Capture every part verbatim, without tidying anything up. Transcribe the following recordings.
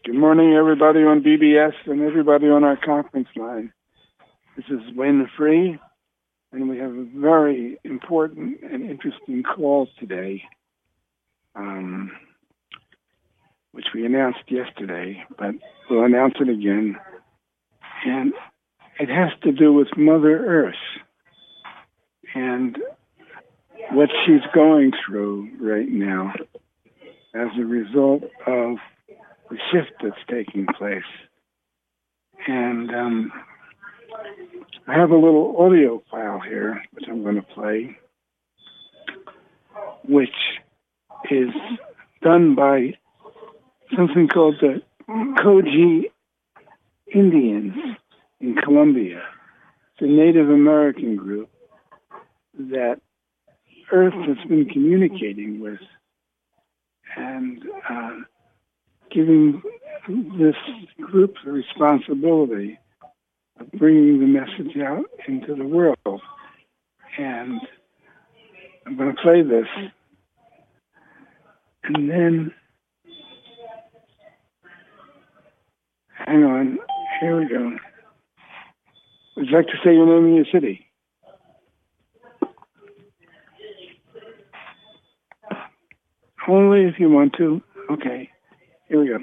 Good morning, everybody on B B S and everybody on our conference line. This is Wayne Free, and we have a very important and interesting call today, um, which we announced yesterday, but we'll announce it again. And it has to do with Mother Earth and what she's going through right now as a result of the shift that's taking place. And um, I have a little audio file here, which I'm going to play, which is done by something called the Koji Indians in Colombia. It's a Native American group that Earth has been communicating with and uh, giving this group the responsibility of bringing the message out into the world. And I'm going to play this. And then, hang on, here we go. Would you like to say your name and your city? Only if you want to. Okay. Here we go.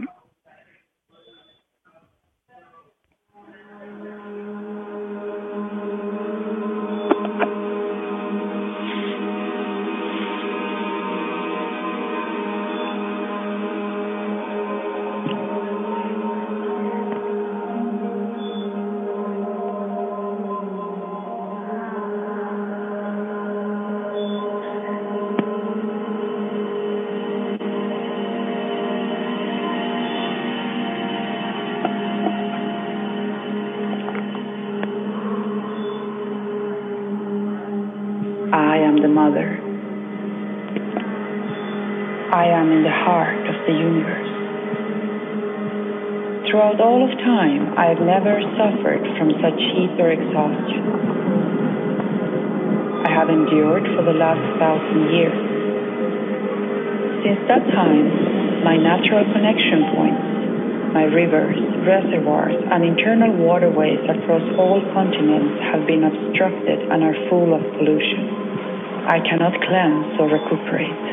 I am the mother. I am in the heart of the universe. Throughout all of time, I have never suffered from such heat or exhaustion. I have endured for the last thousand years. Since that time, my natural connection points, my rivers, reservoirs, and internal waterways across all continents have been obstructed and are full of pollution. I cannot cleanse or recuperate.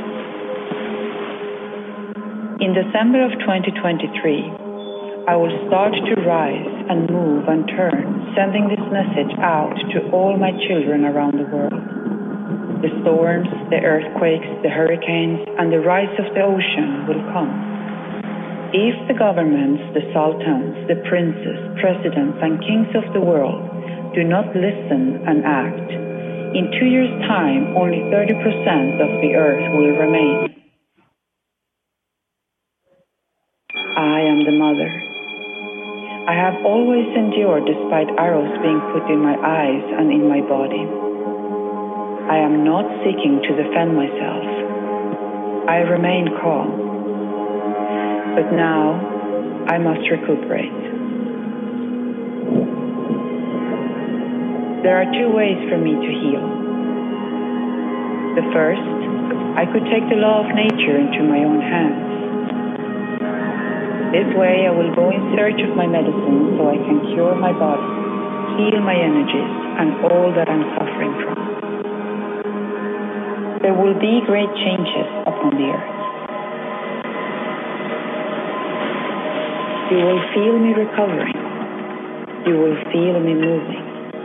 In December of twenty twenty-three, I will start to rise and move and turn, sending this message out to all my children around the world. The storms, the earthquakes, the hurricanes, and the rise of the ocean will come. If the governments, the sultans, the princes, presidents, and kings of the world do not listen and act, in two years' time, only thirty percent of the earth will remain. I am the mother. I have always endured despite arrows being put in my eyes and in my body. I am not seeking to defend myself. I remain calm. But now, I must recuperate. There are two ways for me to heal. The first, I could take the law of nature into my own hands. This way, I will go in search of my medicine so I can cure my body, heal my energies, and all that I'm suffering from. There will be great changes upon the earth. You will feel me recovering. You will feel me moving.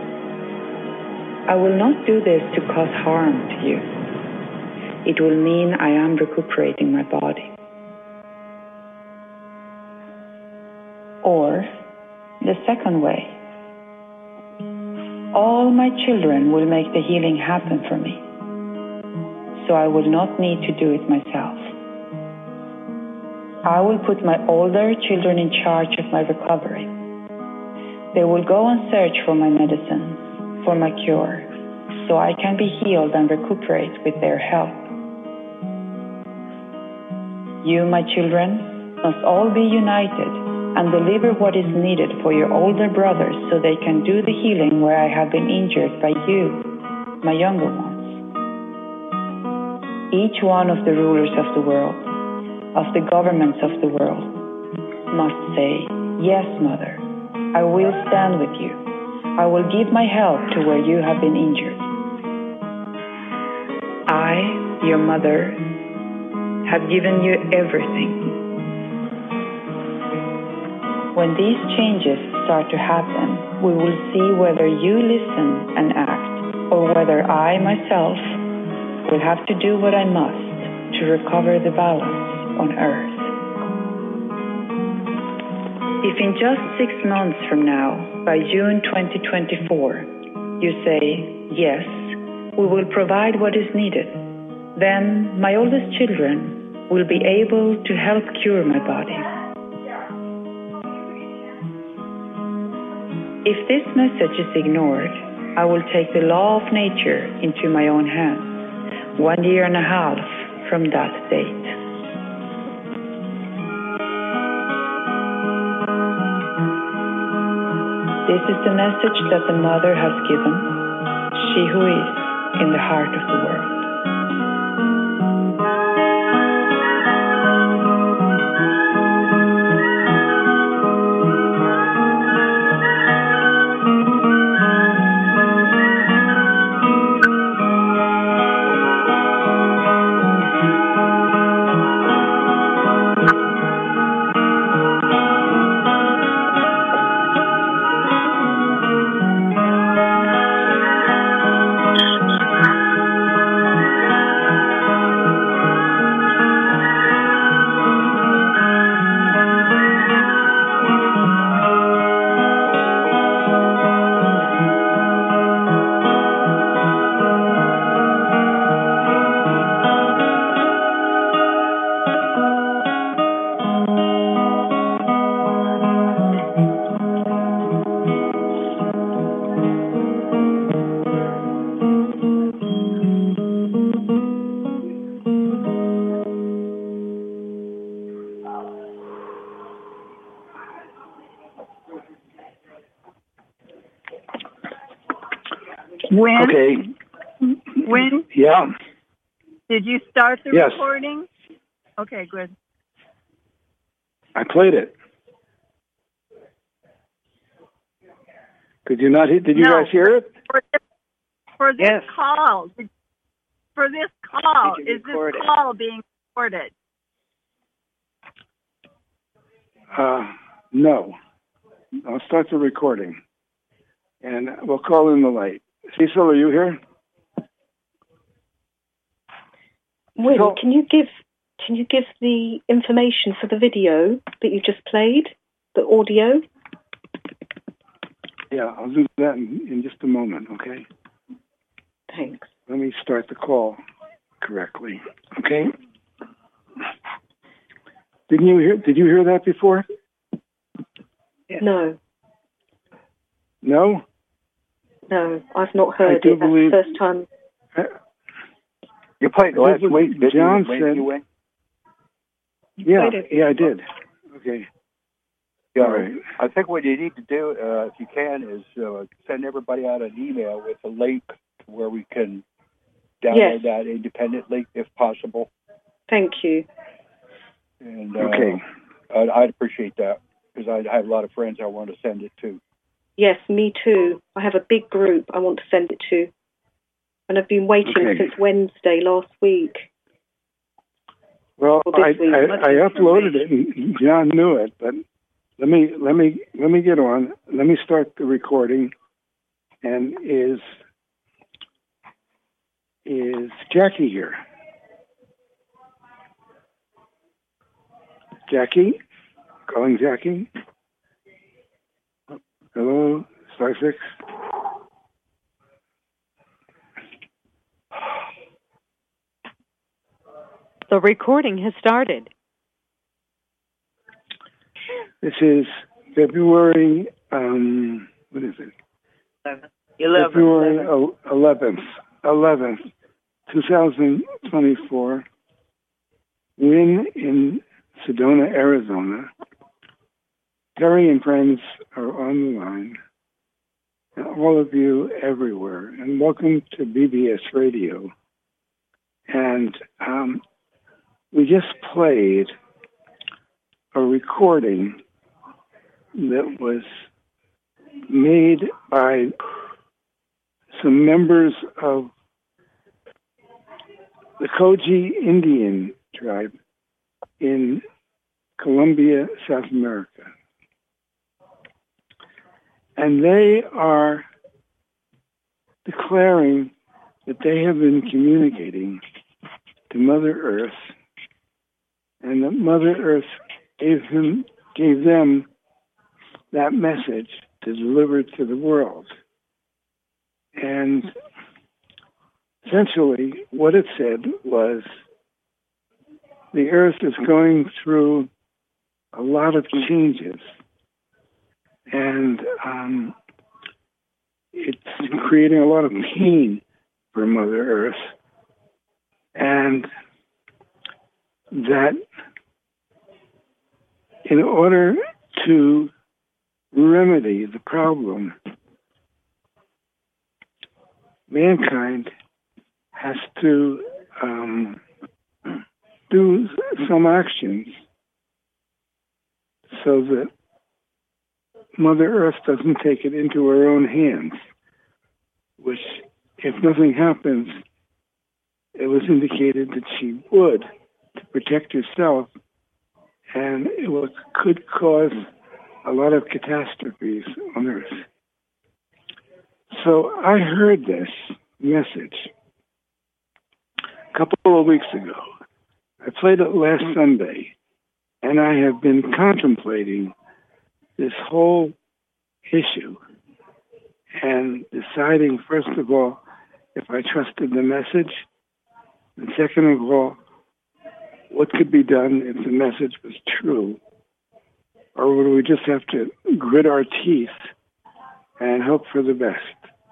I will not do this to cause harm to you. It will mean I am recuperating my body. Or the second way. All my children will make the healing happen for me, so I will not need to do it myself. I will put my older children in charge of my recovery. They will go and search for my medicines, for my cure, so I can be healed and recuperate with their help. You, my children, must all be united and deliver what is needed for your older brothers so they can do the healing where I have been injured by you, my younger ones. Each one of the rulers of the world, of the governments of the world, must say, "Yes, Mother, I will stand with you. I will give my help to where you have been injured. I, your mother, have given you everything." When these changes start to happen, we will see whether you listen and act, or whether I, myself, will have to do what I must to recover the balance on Earth. If in just six months from now, by June twenty twenty-four, you say, "Yes, we will provide what is needed," then my oldest children will be able to help cure my body. If this message is ignored, I will take the law of nature into my own hands, one year and a half from that date. This is the message that the Mother has given, she who is in the heart of the world. When? Okay. When? Yeah. Did you start the Yes. recording? Okay, good. I played it. Could you not? Did you No. guys hear it? For this, for this Yes. call, for this call, Did you is this record it? call being recorded? Uh, no. I'll start the recording, and we'll call in the light. Cecil, are you here? Win, So- can you give can you give the information for the video that you just played, the audio? Yeah, I'll do that in, in just a moment, okay? Thanks. Let me start the call correctly, okay? Didn't you hear, did you hear that before? No, No? no, I've not heard do it. That's believe- the first time. Uh, You played the last This was week's video. John when said- you went. yeah, played it. yeah, I did. Okay. Yeah, All right. I think what you need to do, uh, if you can, is uh, send everybody out an email with a link to where we can download Yes. that independently, if possible. Thank you. And uh, Okay. I'd, I'd appreciate that because I have a lot of friends I want to send it to. Yes, me too. I have a big group I want to send it to. And I've been waiting Okay. since Wednesday last week. Well, Well, this I, week, I, much I uploaded it, and John knew it. But let me let me let me get on. Let me start the recording. And is is Jackie here? Jackie, calling Jackie. Hello, Star Six. The recording has started. This is February, um, what is it? Eleven. February eleventh, eleventh, twenty twenty-four. Win in Sedona, Arizona. Terry and friends are on the line. And all of you everywhere. And welcome to B B S Radio. And um, we just played a recording that was made by some members of the Koji Indian tribe in Colombia, South America. And they are declaring that they have been communicating to Mother Earth, and that Mother Earth gave him, gave them that message to deliver to the world. And essentially, what it said was, the Earth is going through a lot of changes, and um, it's creating a lot of pain for Mother Earth, and that in order to remedy the problem, mankind has to um, do some actions so that Mother Earth doesn't take it into her own hands, which, if nothing happens, it was indicated that she would, to protect herself, and it will, could cause a lot of catastrophes on Earth. So I heard this message a couple of weeks ago. I played it last Sunday, and I have been contemplating this whole issue and deciding, first of all, if I trusted the message, and second of all, what could be done if the message was true, or would we just have to grit our teeth and hope for the best?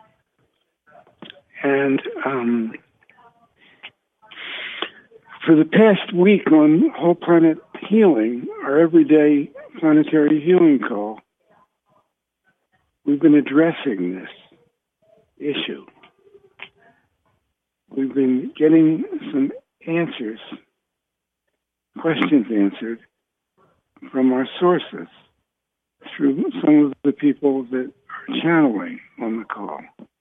And um, for the past week on Whole Planet Healing, our everyday planetary healing call, we've been addressing this issue. We've been getting some answers, questions answered from our sources through some of the people that are channeling on the call.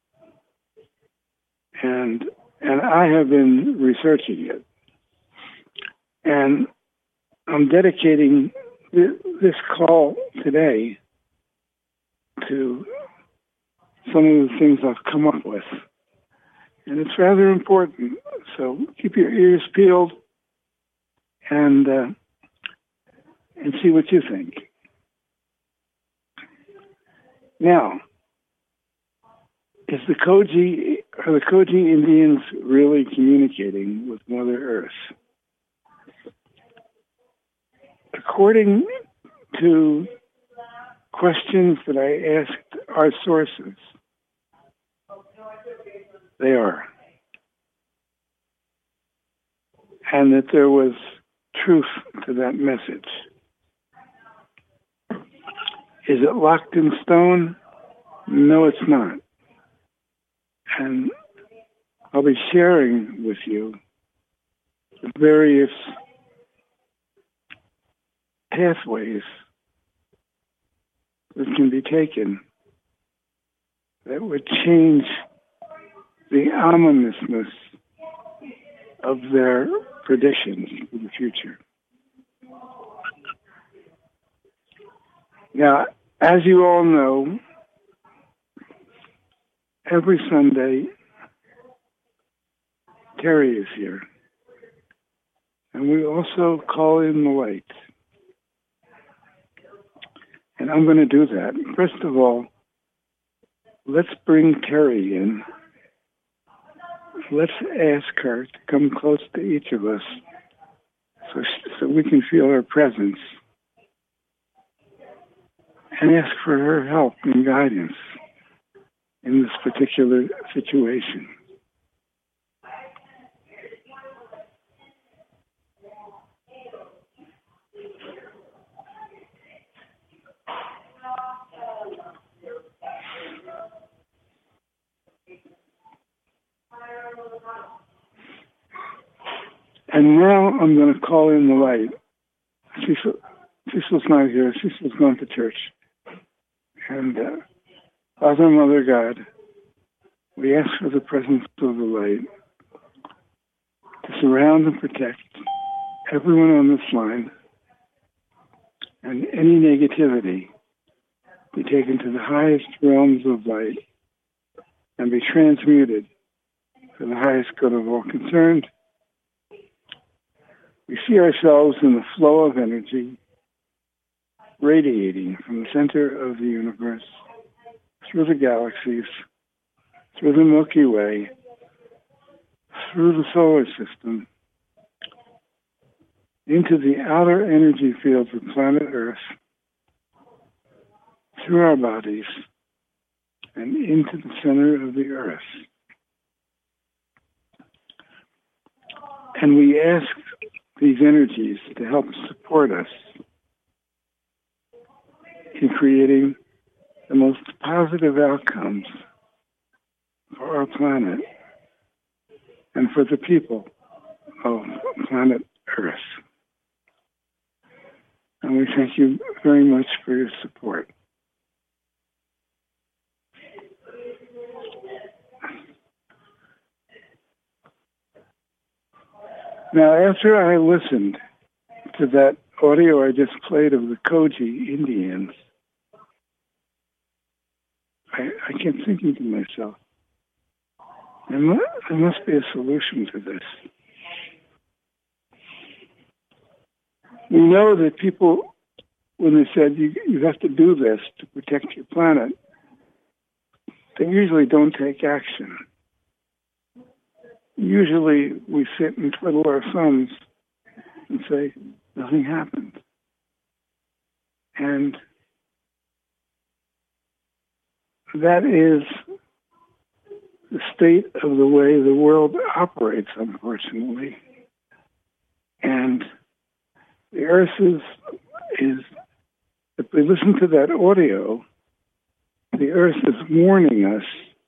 And and I have been researching it. And I'm dedicating th- this call today to some of the things I've come up with. And it's rather important. So keep your ears peeled and uh, and see what you think. Now, is the Koji, are the Koji Indians really communicating with Mother Earth? According to questions that I asked our sources, they are. And that there was truth to that message. Is it locked in stone? No, it's not. And I'll be sharing with you the various pathways that can be taken that would change the ominousness of their predictions for the future. Now, as you all know, every Sunday, Terry is here. And we also call in the light. And I'm going to do that. First of all, let's bring Terry in. Let's ask her to come close to each of us so, so we can feel her presence and ask for her help and guidance in this particular situation. And now I'm going to call in the light. She's, she's Cecil's not here. Cecil's gone to church. And uh, Father, Mother, God, we ask for the presence of the light to surround and protect everyone on this line, and any negativity be taken to the highest realms of light and be transmuted for the highest good of all concerned. We see ourselves in the flow of energy radiating from the center of the universe, through the galaxies, through the Milky Way, through the solar system, into the outer energy fields of planet Earth, through our bodies, and into the center of the Earth. And we ask these energies to help support us in creating the most positive outcomes for our planet and for the people of planet Earth. And we thank you very much for your support. Now, after I listened to that audio I just played of the Koji Indians, I, I kept thinking to myself, there must, there must be a solution to this. We know that people, when they said you, you have to do this to protect your planet, they usually don't take action. Usually we sit and twiddle our thumbs and say, nothing happened. And that is the state of the way the world operates, unfortunately. And the Earth is, is, if we listen to that audio, the Earth is warning us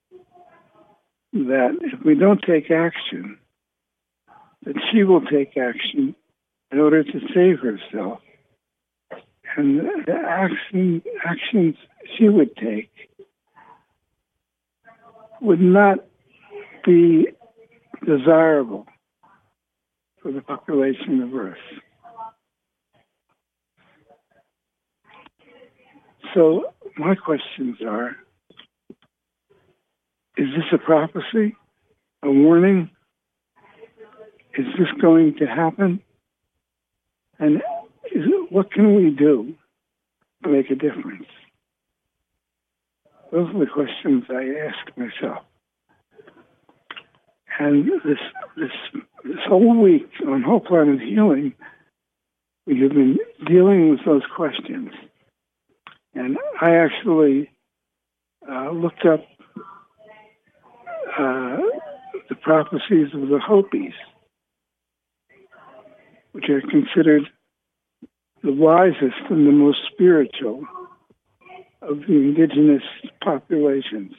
that if we don't take action, that she will take action in order to save herself. And the action, actions she would take would not be desirable for the population of Earth. So my questions are, is this a prophecy, a warning? Is this going to happen? And is it, what can we do to make a difference? Those are the questions I ask myself. And this this this whole week on Whole Planet Healing, we have been dealing with those questions. And I actually uh, looked up uh, the prophecies of the Hopis, which are considered the wisest and the most spiritual of the indigenous populations.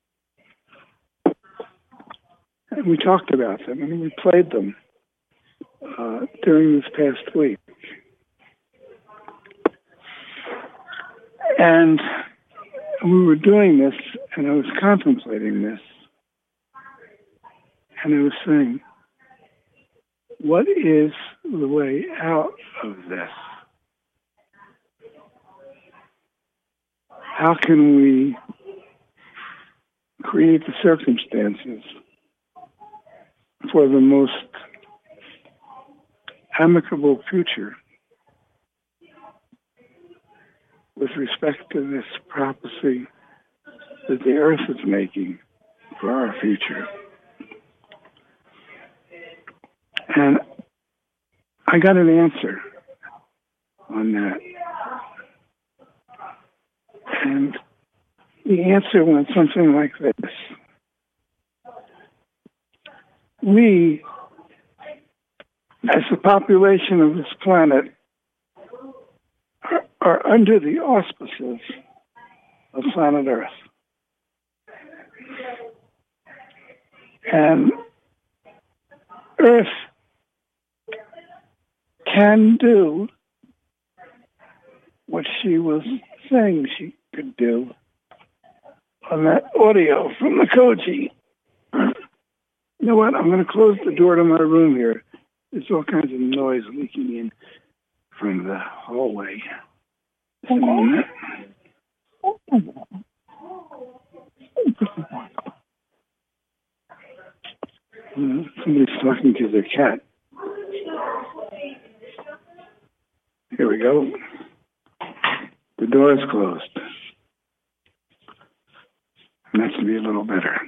And we talked about them and we played them uh, during this past week. And we were doing this, and I was contemplating this, and I was saying, what is the way out of this? How can we create the circumstances for the most amicable future with respect to this prophecy that the Earth is making for our future? And I got an answer on that. And the answer went something like this. We, as the population of this planet, are, are under the auspices of planet Earth. And Earth can do what she was saying she could do on that audio from the Koji. You know what? I'm going to close the door to my room here. There's all kinds of noise leaking in from the hallway. Just a minute. Somebody's talking to their cat. Here we go. The door is closed. And that should be a little better.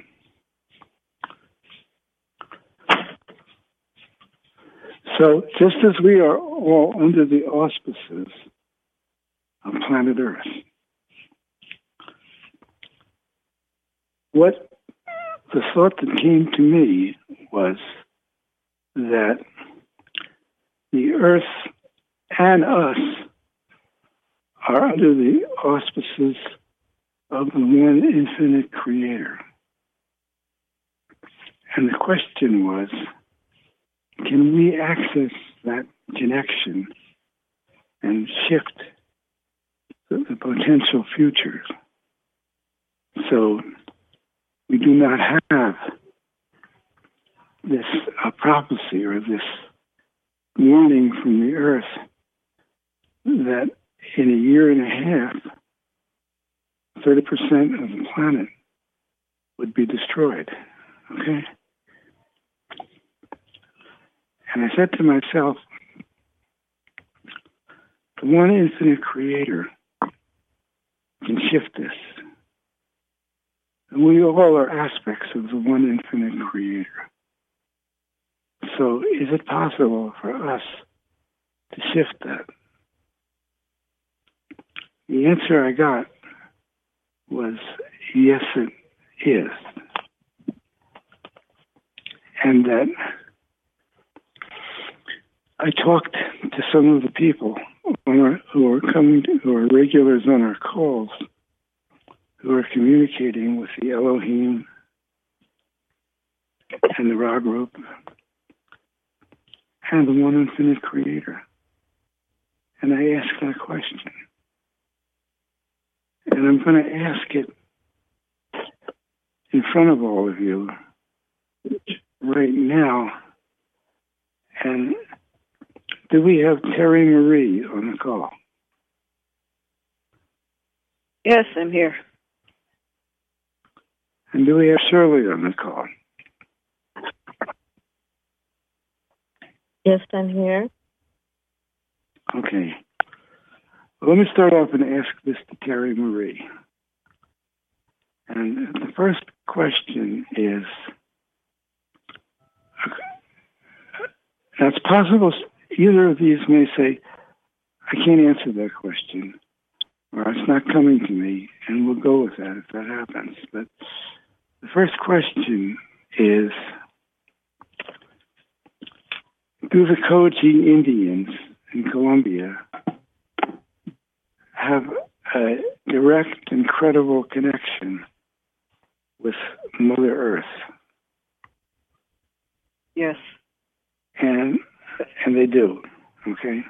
So, just as we are all under the auspices of planet Earth, what the thought that came to me was that the Earth and us are under the auspices of the one infinite creator. And the question was, can we access that connection and shift the, the potential future so we do not have this uh, prophecy or this warning from the Earth that in a year and a half, thirty percent of the planet would be destroyed, okay? And I said to myself, the one infinite creator can shift this. And we all are aspects of the one infinite creator. So is it possible for us to shift that? The answer I got was, yes, it is. And that I talked to some of the people who are, who are coming, to, who are regulars on our calls, who are communicating with the Elohim and the Ra group and the one infinite creator. And I asked that question. And I'm going to ask it in front of all of you right now. And do we have Terry Marie on the call? Yes, I'm here. And do we have Shirley on the call? Yes, I'm here. Okay. Well, let me start off and ask this to Terry Marie. And the first question is, now it's possible either of these may say, I can't answer that question, or it's not coming to me, and we'll go with that if that happens. But the first question is, do the Koji Indians in Colombia have a direct and credible connection with Mother Earth? Yes. And and they do, okay?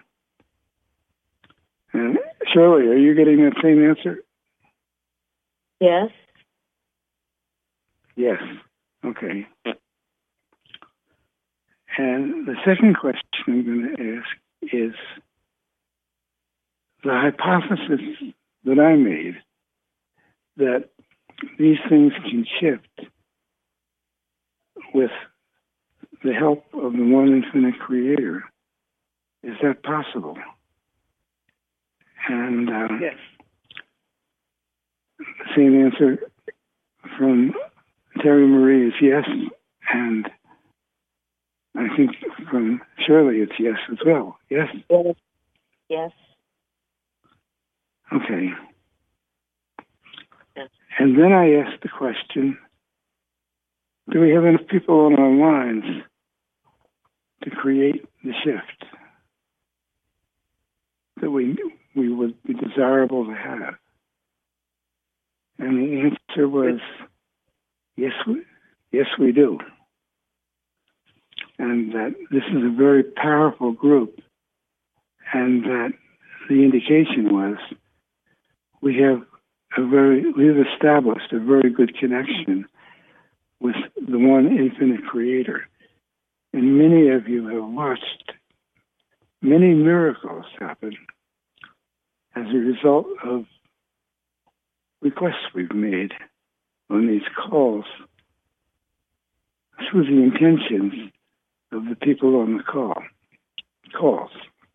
And Shirley, are you getting that same answer? Yes. Yes. Okay. And the second question I'm going to ask is, the hypothesis that I made that these things can shift with the help of the one infinite creator, is that possible? And uh, yes. The same answer from Terry Marie is yes, and I think from Shirley it's yes as well. Yes? Yes. Yes. Okay. Yes. And then I asked the question, do we have enough people on our lines to create the shift that we we would be desirable to have? And the answer was, yes, we, yes, we do. And that this is a very powerful group, and that the indication was we have a very, we've established a very good connection with the one infinite creator. And many of you have watched many miracles happen as a result of requests we've made on these calls through the intentions of the people on the call calls.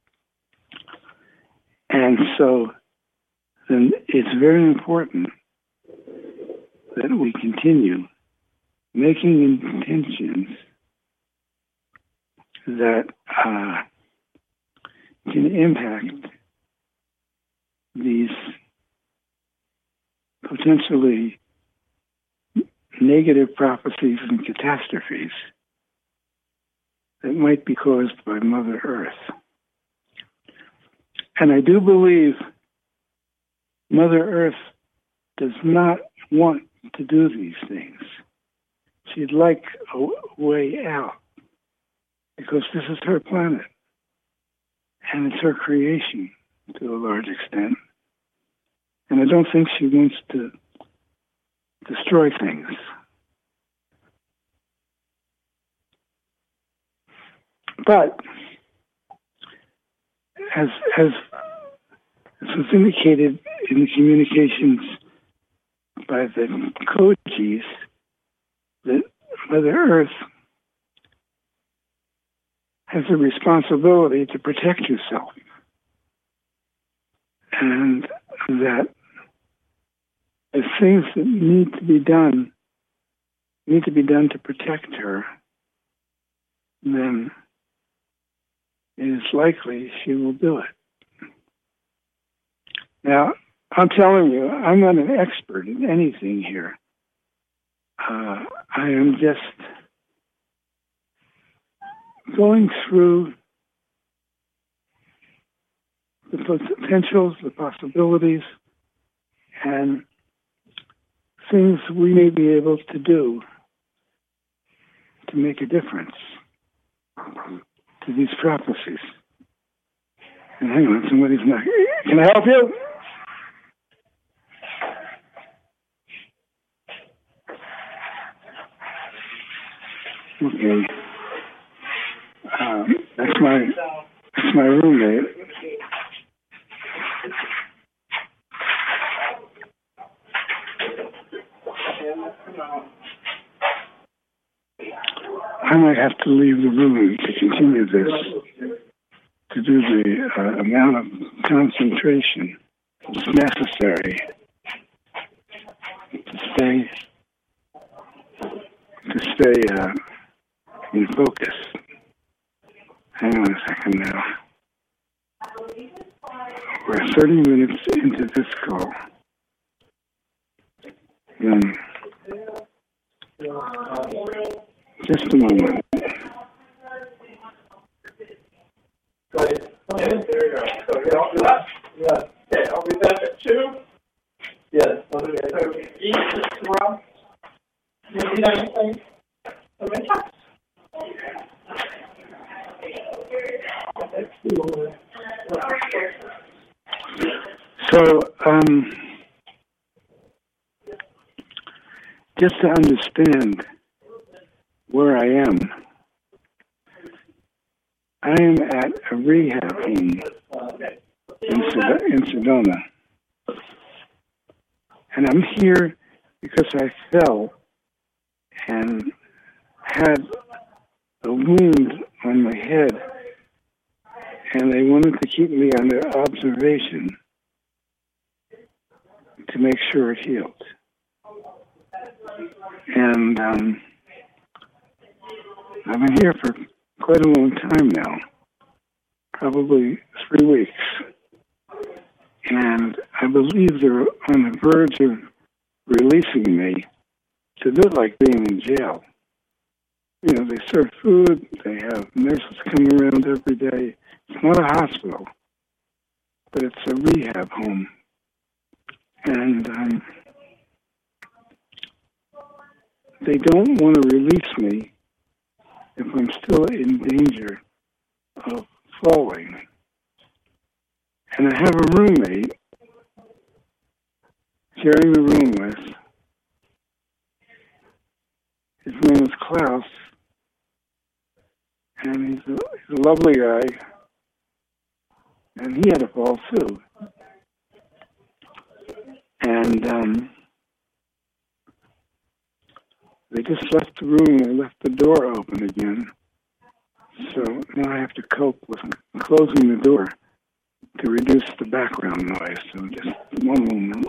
And so then it's very important that we continue making intentions that uh, can impact these potentially negative prophecies and catastrophes that might be caused by Mother Earth. And I do believe Mother Earth does not want to do these things. She'd like a way out because this is her planet and it's her creation to a large extent. And I don't think she wants to destroy things. But as as as was indicated in the communications by the Kojis, that Mother Earth has a responsibility to protect herself, and that the things that need to be done need to be done to protect her, then it is likely she will do it. Now, I'm telling you, I'm not an expert in anything here. Uh, I am just going through the potentials, the possibilities, and things we may be able to do to make a difference to these prophecies. And hang on, somebody's knocking. Can I help you? Okay. Um, that's my that's my roommate. I might have to leave the room to continue this, to do the uh, amount of concentration that's necessary to stay to stay uh, in focus. Hang on a second now. We're thirty minutes into this call. Um, just a moment. Go ahead. Yes, there you go. Yeah. Okay, I'll be back at two. Yes. Okay. So, each is Rob. You need anything? Okay. So, um, just to understand where I am, I am at a rehab home in, Sed- in Sedona. And I'm here because I fell and had a wound on my head, and they wanted to keep me under observation to make sure it healed. And um, I've been here for quite a long time now, probably three weeks. And I believe they're on the verge of releasing me. It's a bit like being in jail. You know, they serve food, they have nurses come around every day. It's not a hospital, but it's a rehab home. And um, they don't want to release me if I'm still in danger of falling. And I have a roommate sharing the room with. His name is Klaus, and he's a, he's a lovely guy, and he had a fall too. And um, they just left the room, they left the door open again. So now I have to cope with closing the door to reduce the background noise. So just one moment.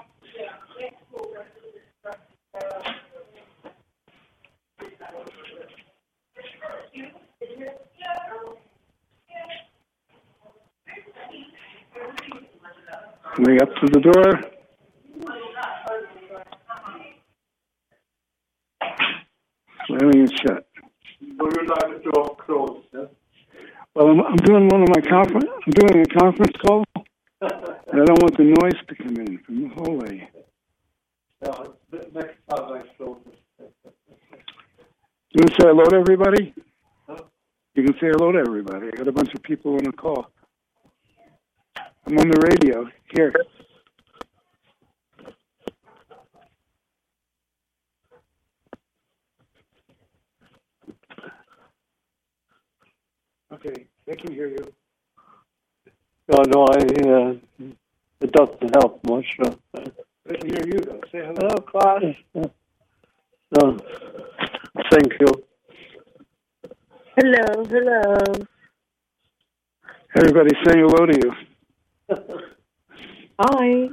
Way up to the door. Slamming it shut. Would you like the door closed? Yeah? Well, I'm, I'm doing one of my conference. I'm doing a conference call, and I don't want the noise to come in from the hallway. Yeah, next time I close it. You want to say hello to everybody? Huh? You can say hello to everybody. I got a bunch of people on the call. I'm on the radio here. Okay, they can hear you. No, no, I, uh, it doesn't help much. Uh, They can hear you, though. Say hello. hello, class. No, thank you. Hello, hello. Everybody's saying hello to you. Hi.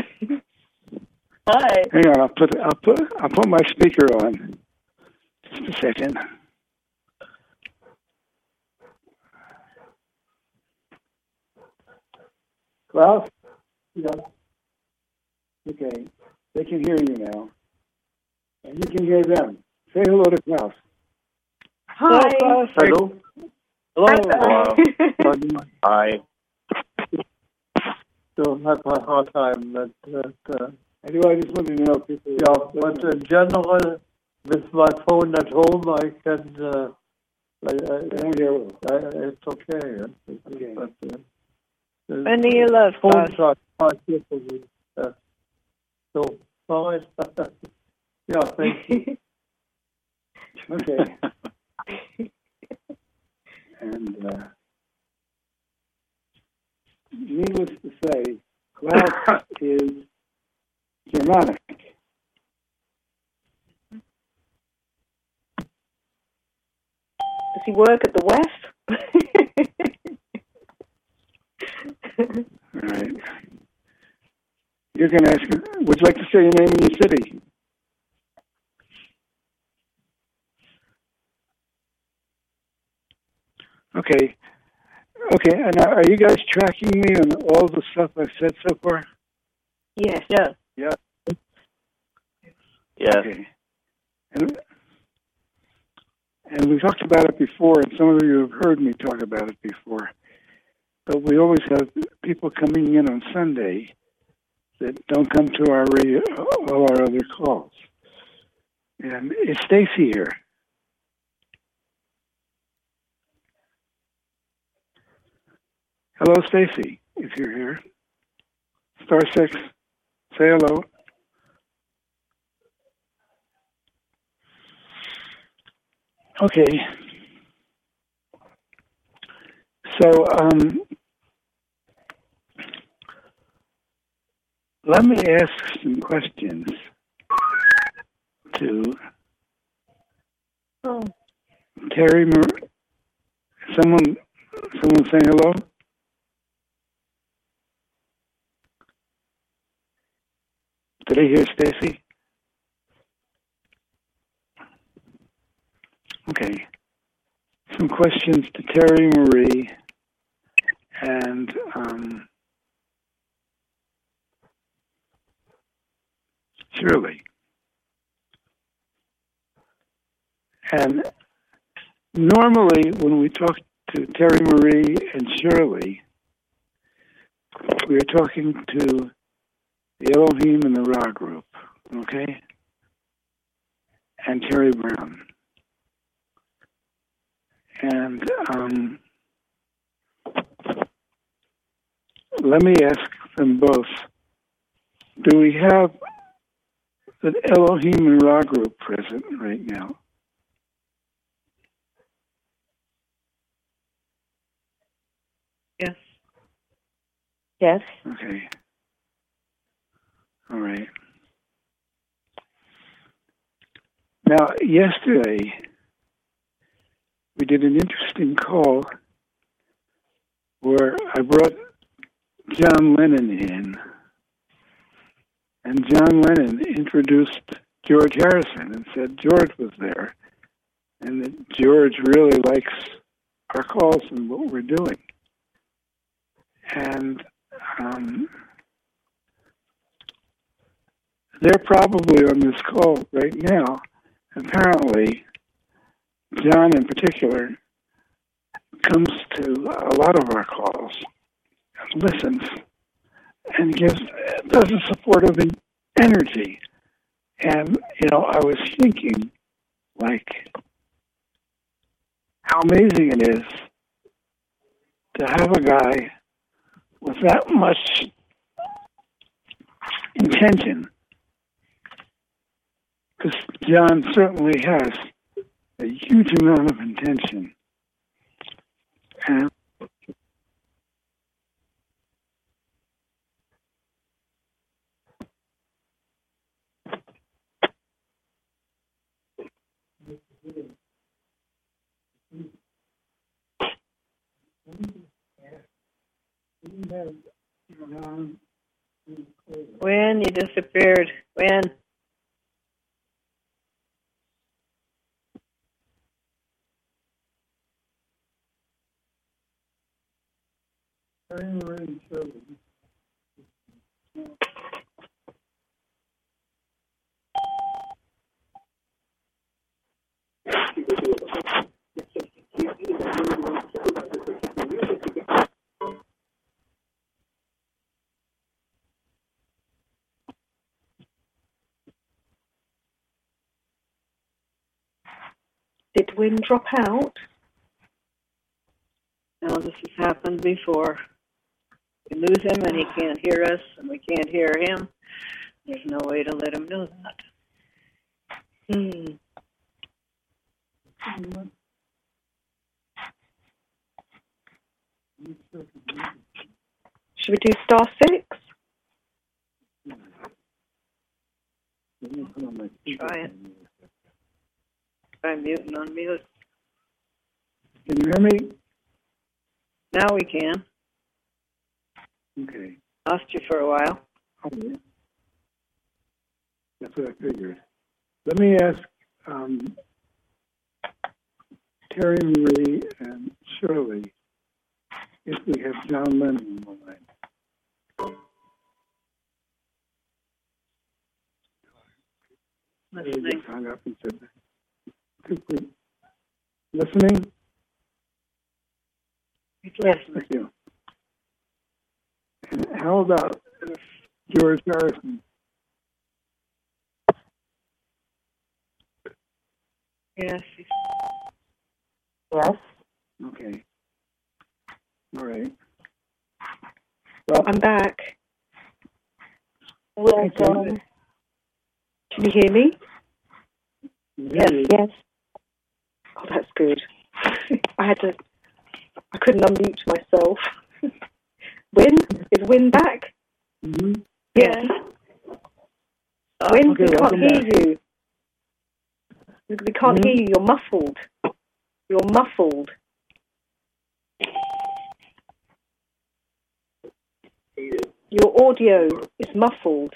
Hi. Hang on, I'll put I'll put I'll put my speaker on. Just a second. Klaus? Yeah. Okay. They can hear you now. And you can hear them. Say hello to Klaus. Hi. Hello. Hello. Hello. Hi. Don't have a hard time, but, but uh, I do. I just wanted to know if people. yeah, but in general, with my phone at home, I can. Uh, I, I, They don't hear well. I, it's okay. Yeah. Okay. But, uh, Any you love, phones are quite different. Uh, so, fine. Yeah, thank you. Okay. And uh, needless to say, Klaus is Germanic. Does he work at the West? All right. You're going to ask him, would you like to say your name and your city? Okay. Okay, and are you guys tracking me on all the stuff I've said so far? Yes. Yes. Yeah. Yes. Okay. And, and we talked about it before, and some of you have heard me talk about it before. But we always have people coming in on Sunday that don't come to our radio, all our other calls. And it's Stacy here. Hello, Stacy, if you're here. Star six, say hello. Okay. So, um, let me ask some questions to Oh. Terry Mar- Someone, someone say hello? Did I hear Stacy? Okay. Some questions to Terry Marie and um, Shirley. And normally when we talk to Terry Marie and Shirley, we are talking to the Elohim and the Ra group, okay? And Terry Brown. And um, let me ask them both. Do we have the Elohim and Ra group present right now? Yes. Yes. Okay. All right. Now, yesterday, we did an interesting call where I brought John Lennon in, and John Lennon introduced George Harrison and said George was there, and that George really likes our calls and what we're doing. And um, they're probably on this call right now. Apparently, John in particular comes to a lot of our calls, and listens, and gives does a supportive energy. And you know, I was thinking, like, how amazing it is to have a guy with that much intention, because John certainly has a huge amount of intention. And When you disappeared. When? Did Wynn drop out? No, this has happened before. We lose him and he can't hear us, and we can't hear him. There's no way to let him know that. Hmm. Should we do star six? Try it. Try mute and unmute. can you hear me? Now we can. Okay. Lost you for a while. Okay. That's what I figured. Let me ask um, Terry Marie and Shirley if we have John Lennon on the line. They Listening. just hung up and said, quickly. Listening? He's listening. Thank you. And how about George Harrison? Yes. Yes. Okay. All right. Well, I'm back. Well Okay. done. Can you hear me? Yes. Yes. Oh, that's good. I had to. I couldn't unmute myself. Wynn? Is Wynn back? Mm-hmm. Yes. Wynn, Okay, we can't welcome hear back. you. We can't Mhm. hear you. You're muffled. You're muffled. Your audio is muffled.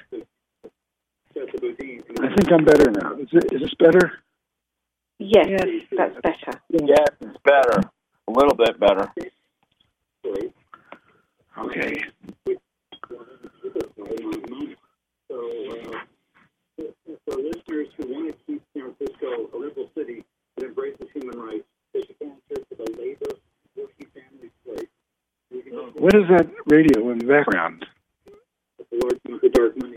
I think I'm better now. Is, it, is this better? Yes, Yes. that's better. Yes, it's better. A little bit better. Okay. For listeners who want to keep San Francisco a liberal city that embraces human rights, Bishop answer to the labor working families place. What is that radio in the background? The Lord wants the dark money.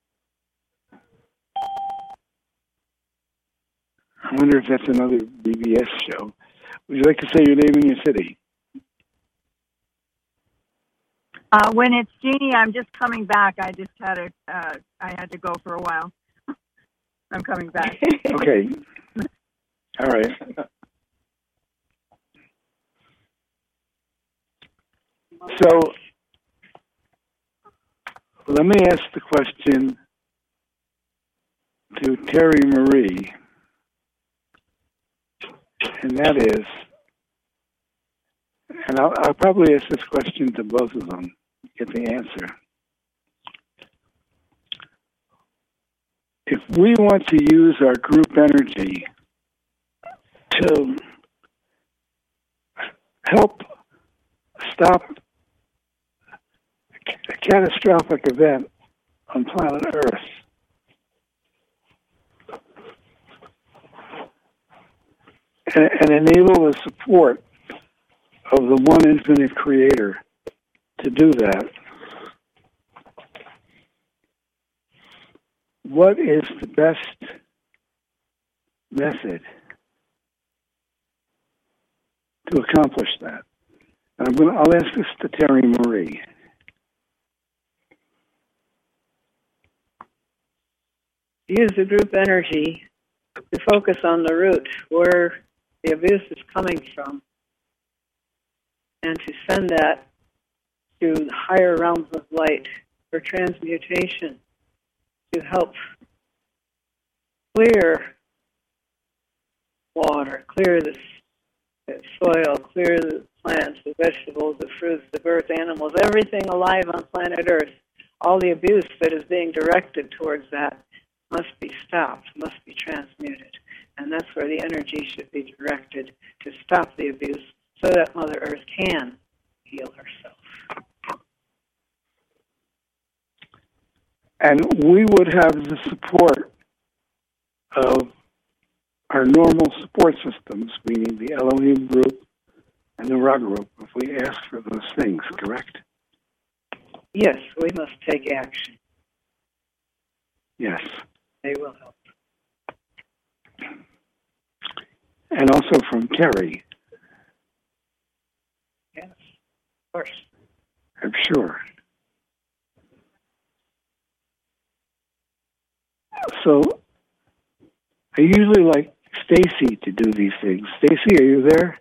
I wonder if that's another B B S show. Would you like to say your name and your city? Uh, when it's Jeannie, I'm just coming back. I just had a, uh, I had to go for a while. I'm coming back. Okay. All right. So let me ask the question to Terry Marie, and that is, and I'll, I'll probably ask this question to both of them, get the answer. If we want to use our group energy to help stop a catastrophic event on planet Earth, and, and enable the support of the one infinite creator to do that, what is the best method to accomplish that? And I'm going to, I'll ask this to Terry Marie. Use the group energy to focus on the root, where the abuse is coming from, and to send that to the higher realms of light for transmutation, to help clear water, clear the, the soil, clear the plants, the vegetables, the fruits, the birds, animals, everything alive on planet Earth. All the abuse that is being directed towards that must be stopped, must be transmuted. And that's where the energy should be directed, to stop the abuse so that Mother Earth can heal herself. And we would have the support of our normal support systems, meaning the Elohim group and the Ra group, if we ask for those things, correct? Yes, we must take action. Yes. They will help. And also from Terry. Yes, of course. I'm sure. So I usually like Stacy to do these things. Stacy, are you there?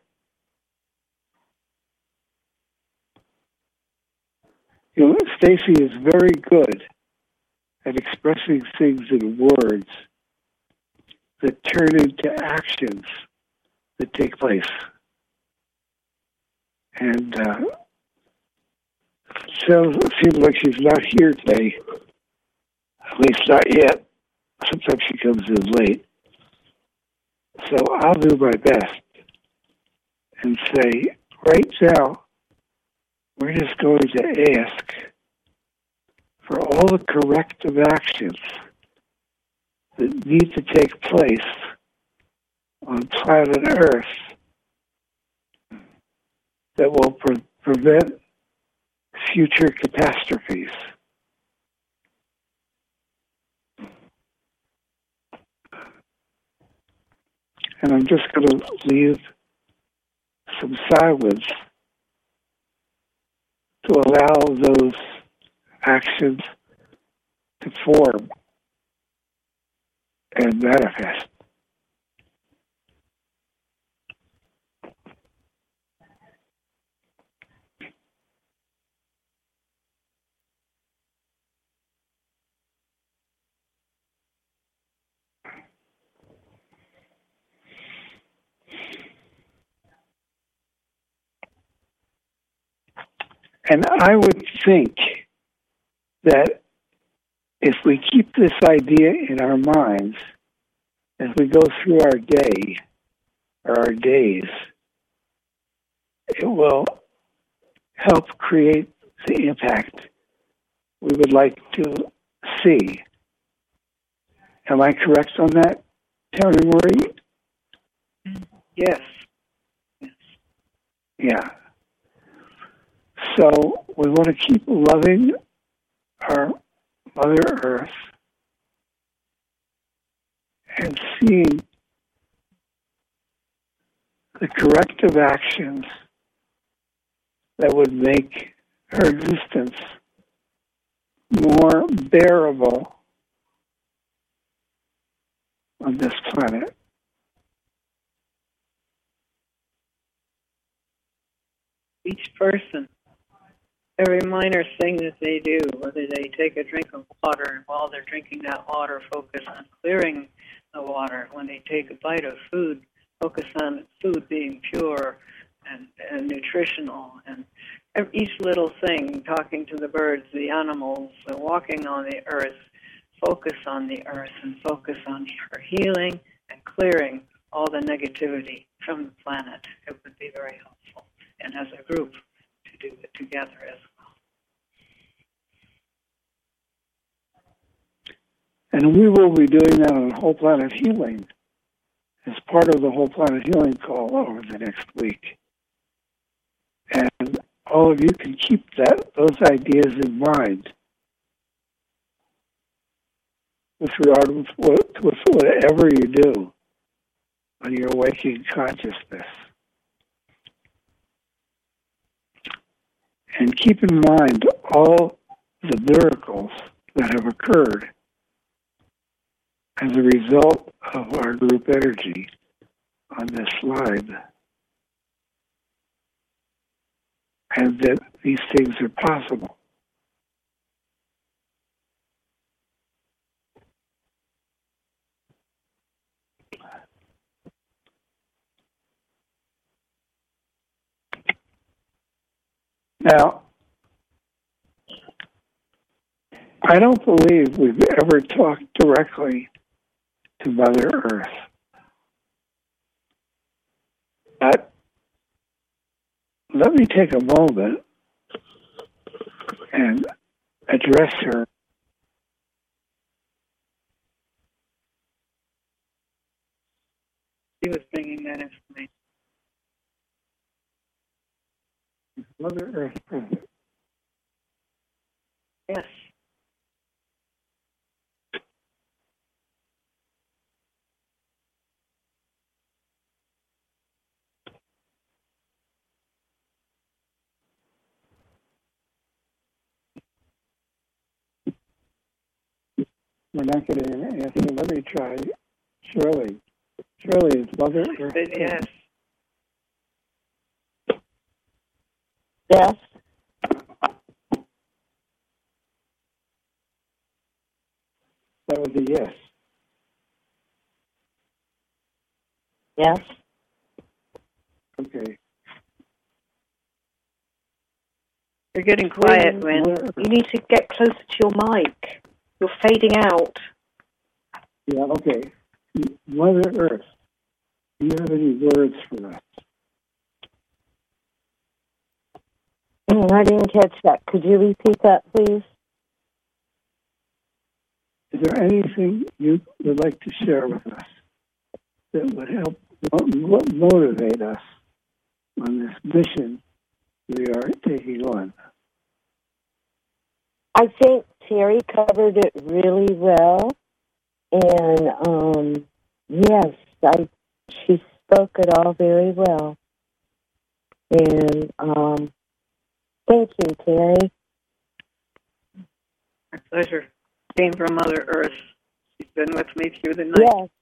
You know, Stacy is very good at expressing things in words that turn into actions that take place. And uh, so it seems like she's not here today, at least not yet. Sometimes she comes in late. So I'll do my best and say, right now, we're just going to ask for all the corrective actions that need to take place on planet Earth that will pre- prevent future catastrophes. And I'm just going to leave some silence to allow those actions to form and manifest. And I would think that if we keep this idea in our minds as we go through our day or our days, it will help create the impact we would like to see. Am I correct on that, Terry Marie? Yes. Yeah. So we want to keep loving our Mother Earth and seeing the corrective actions that would make her existence more bearable on this planet. Each person, every minor thing that they do, whether they take a drink of water and while they're drinking that water, focus on clearing the water. When they take a bite of food, focus on food being pure and, and nutritional. And each little thing, talking to the birds, the animals, the walking on the earth, focus on the earth and focus on her healing and clearing all the negativity from the planet. It would be very helpful. And as a group, to do it together as well. And we will be doing that on Whole Planet Healing as part of the Whole Planet Healing call over the next week. And all of you can keep that those ideas in mind with regard to what, with whatever you do on your waking consciousness. And keep in mind all the miracles that have occurred as a result of our group energy on this slide. And that these things are possible. Now, I don't believe we've ever talked directly to Mother Earth. But let me take a moment and address her. She was bringing that information. Mother Earth present? Yes. We're not getting an answer. Let me try Shirley. Shirley, is Mother Earth present? Yes. Yes. That was a yes. Yes. Okay. You're getting quiet, Wynn. You need to get closer to your mic. You're fading out. Yeah, okay. Mother Earth, do you have any words for us? Mm, I didn't catch that. Could you repeat that, please? Is there anything you would like to share with us that would help mo- motivate us on this mission we are taking on? I think Terry covered it really well. And, um, yes, I, she spoke it all very well. And, um, thank you, Terry. My pleasure. Came from Mother Earth. She's been with me through the night. Yes.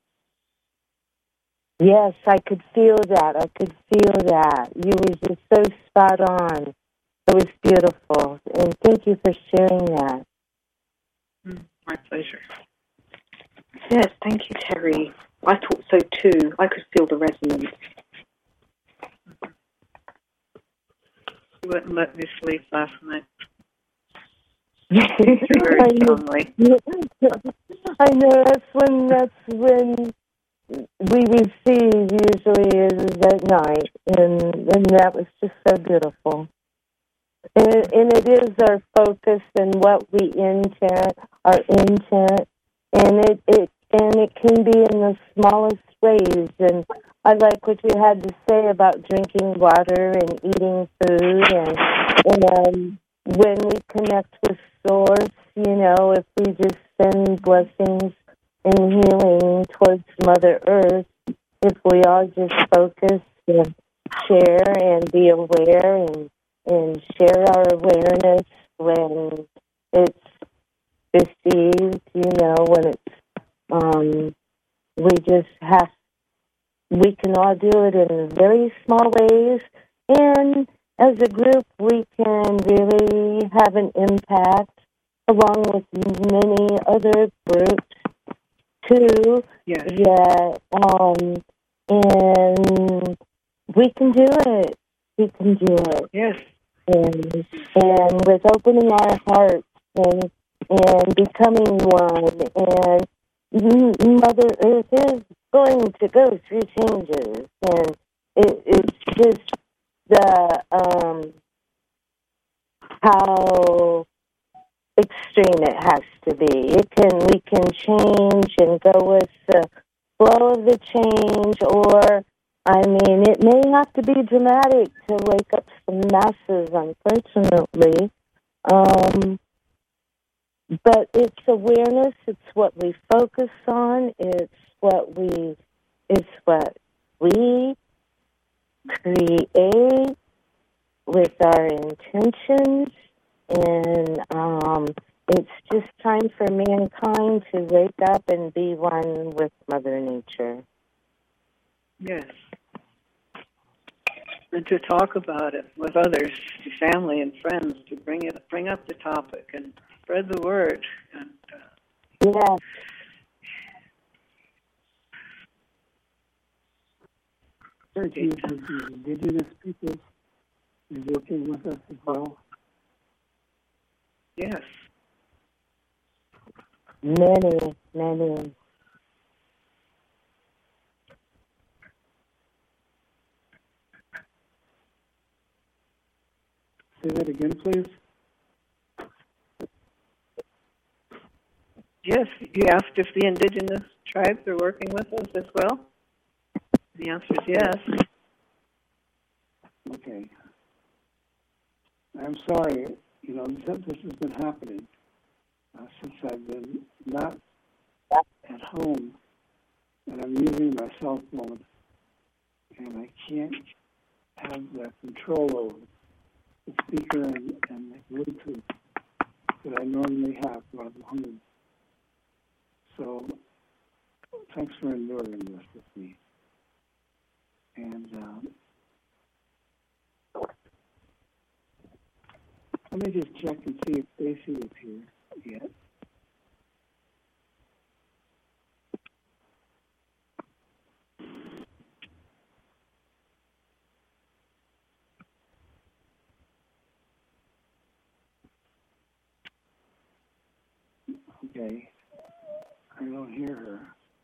Yes, I could feel that. I could feel that. You were just so spot on. It was beautiful. And thank you for sharing that. Mm, my pleasure. Yes, thank you, Terry. I thought so too. I could feel the resonance. She wouldn't let me sleep last night. Very strongly. I know that's when that's when we receive usually is at night, and and that was just so beautiful. And and it is our focus and what we intent, our intent, and it, it and it can be in the smallest ways. And I like what you had to say about drinking water and eating food, and and um, when we connect with Source, you know, if we just send blessings and healing towards Mother Earth, if we all just focus and share and be aware and and share our awareness when it's received, you know, when it's, um, we just have, we can all do it in very small ways, and as a group, we can really have an impact along with many other groups, too. Yes. Yeah, um, and we can do it. We can do it. Yes. And, and with opening our hearts and and becoming one, and Mother Earth is going to go through changes, and it, it's just the um, how extreme it has to be. It can we can change and go with the flow of the change, or I mean, it may have to be dramatic to wake up some masses, unfortunately. Um, but it's awareness. It's what we focus on. It's what we. It's what we create with our intentions, and um, it's just time for mankind to wake up and be one with Mother Nature. Yes. And to talk about it with others, to family and friends, to bring it, bring up the topic and spread the word. And uh, yeah. Thirteen of the indigenous peoples is working with us as well. Yes. Many, many. Say that again, please. Yes, you asked if the indigenous tribes are working with us as well. The answer is yes. Okay. I'm sorry, you know, this, this has been happening uh, since I've been not at home, and I'm using my cell phone, and I can't have the control over the speaker and, and the Bluetooth that I normally have when I'm home. So, thanks for enduring this with me. And um, let me just check and see if Stacy is here yet. Okay. I don't hear her.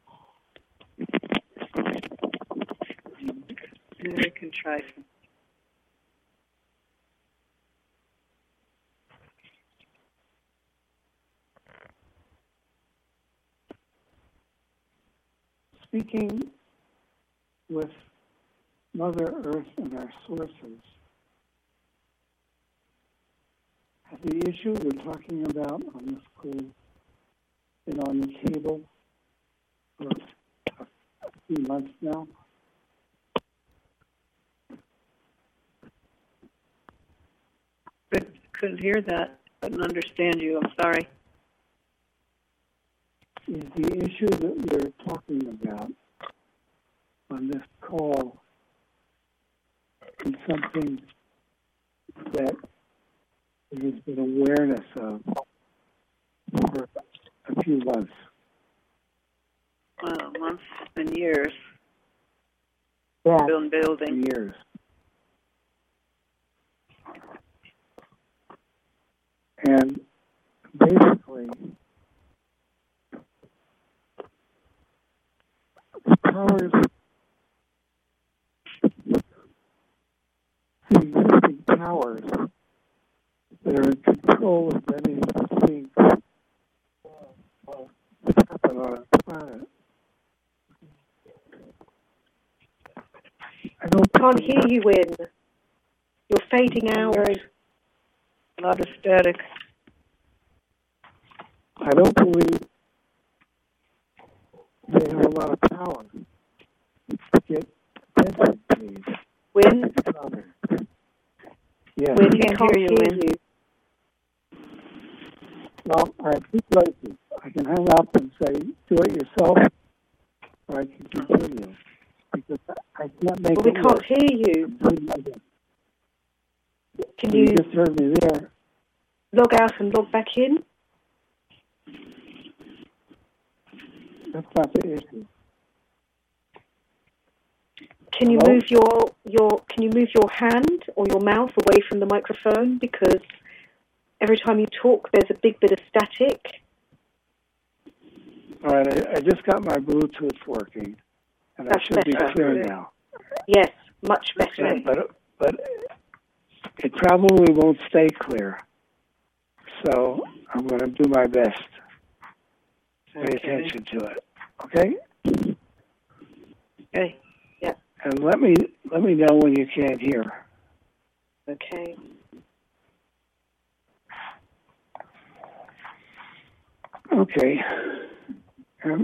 Maybe I can try some. Speaking with Mother Earth and our sources, has the issue we're talking about on this call been on the table for a, a few months now? But couldn't hear that. Couldn't understand you. I'm sorry. Is the issue that we're talking about on this call is something that there has been awareness of for a few months? Uh, months and years. Yeah. Been building. Years. And basically, the powers, the existing powers that are in control of many of the things that happen on our planet. I don't can't hear you, Win. You're fading out. A lot of static. I don't believe they have a lot of power to get attention, please. Win? Yes. When We we can't can't hear you, hear Win. you. Well, I have two choices. I can hang up and say, do it yourself, or I can continue. Because I can't make Well, we it can't work. hear you. Can You you just heard me there. log out and log back in? That's not the issue. Can you Hello? move your, your can you move your hand or your mouth away from the microphone? Because every time you talk, there's a big bit of static. All right, I, I just got my Bluetooth working, and That's I should better. be clear now. Yes, much better. But, but it probably won't stay clear. So I'm going to do my best. Pay Okay. attention to it. Okay? Okay. Yeah. And let me let me know when you can't hear. Okay. Okay. Um,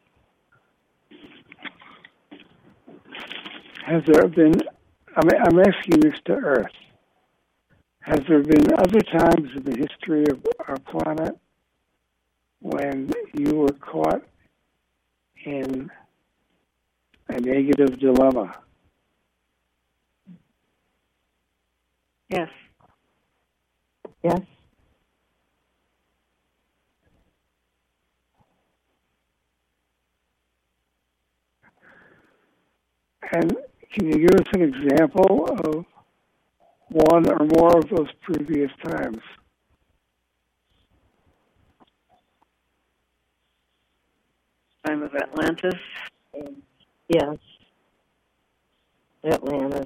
has there been, I'm, I'm asking this to Earth, has there been other times in the history of our planet when you were caught in a negative dilemma? Yes. Yes. And can you give us an example of one or more of those previous times? Time of Atlantis. Yes. Atlantis.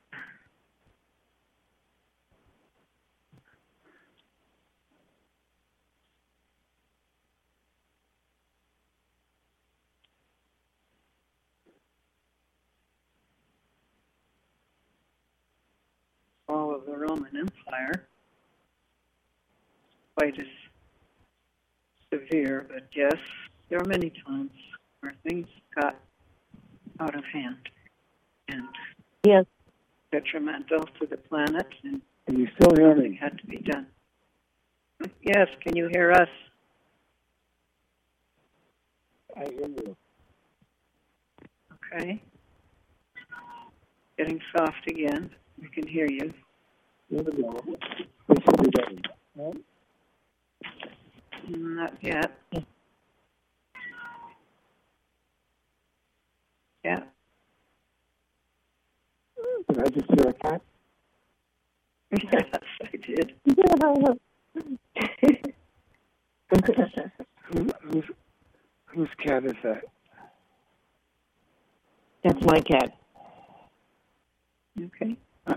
Fall of the Roman Empire. Quite as severe, but yes, there are many times where things got out of hand and Yes. detrimental to the planet, and Can you still hear something me? had to be done. Yes, can you hear us? I hear you. Okay. Getting soft again. We can hear you. Here we go. We should be ready. Right? Not yet. Yeah. Did I just hear a cat? Yes, I did. Who, whose, whose cat is that? That's my cat. Okay.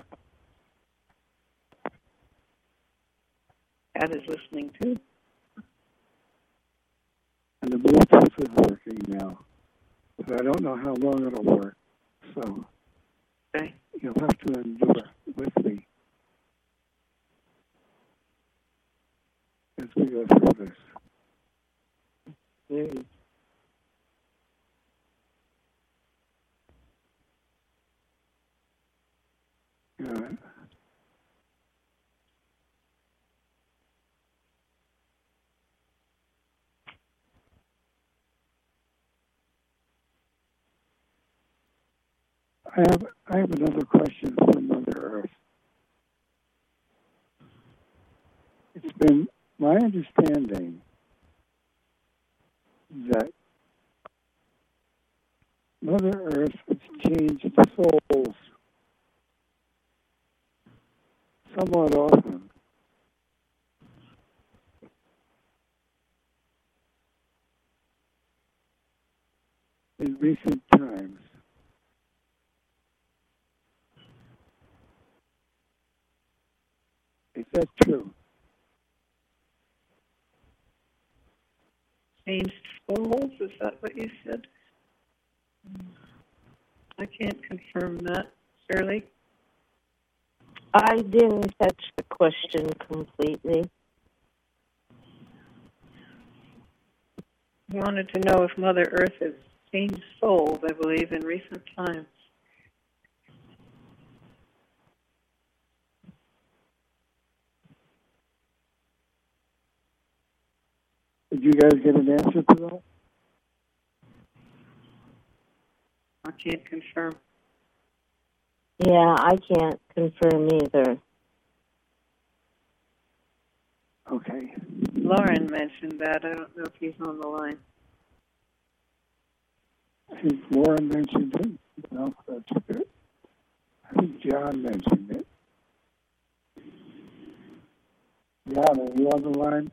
Cat is listening too. And the Bluetooth is working now. But I don't know how long it'll work. So Okay. you'll have to endure with me as we go through this. Mm. All right. I have I have another question for Mother Earth. It's been my understanding that Mother Earth has changed souls somewhat often. In recent times. Is that true? Changed souls, is that what you said? I can't confirm that, Shirley. I didn't catch the question completely. I wanted to know if Mother Earth has changed souls, I believe, in recent times. Did you guys get an answer to that? I can't confirm. Yeah, I can't confirm either. Okay. Lauren mentioned that. I don't know if he's on the line. I think Lauren mentioned it. No, that's good. I think John mentioned it. John, are you on the line?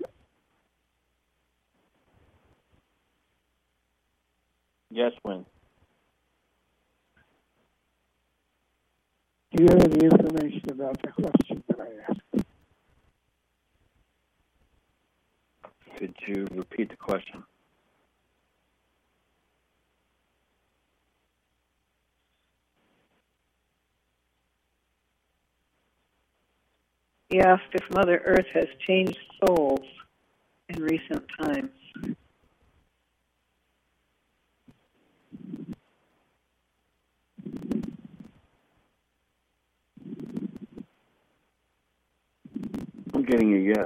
Yes, Win. Do you have any information about the question that I asked? Could you repeat the question? He asked if Mother Earth has changed souls in recent times. I'm getting a yes.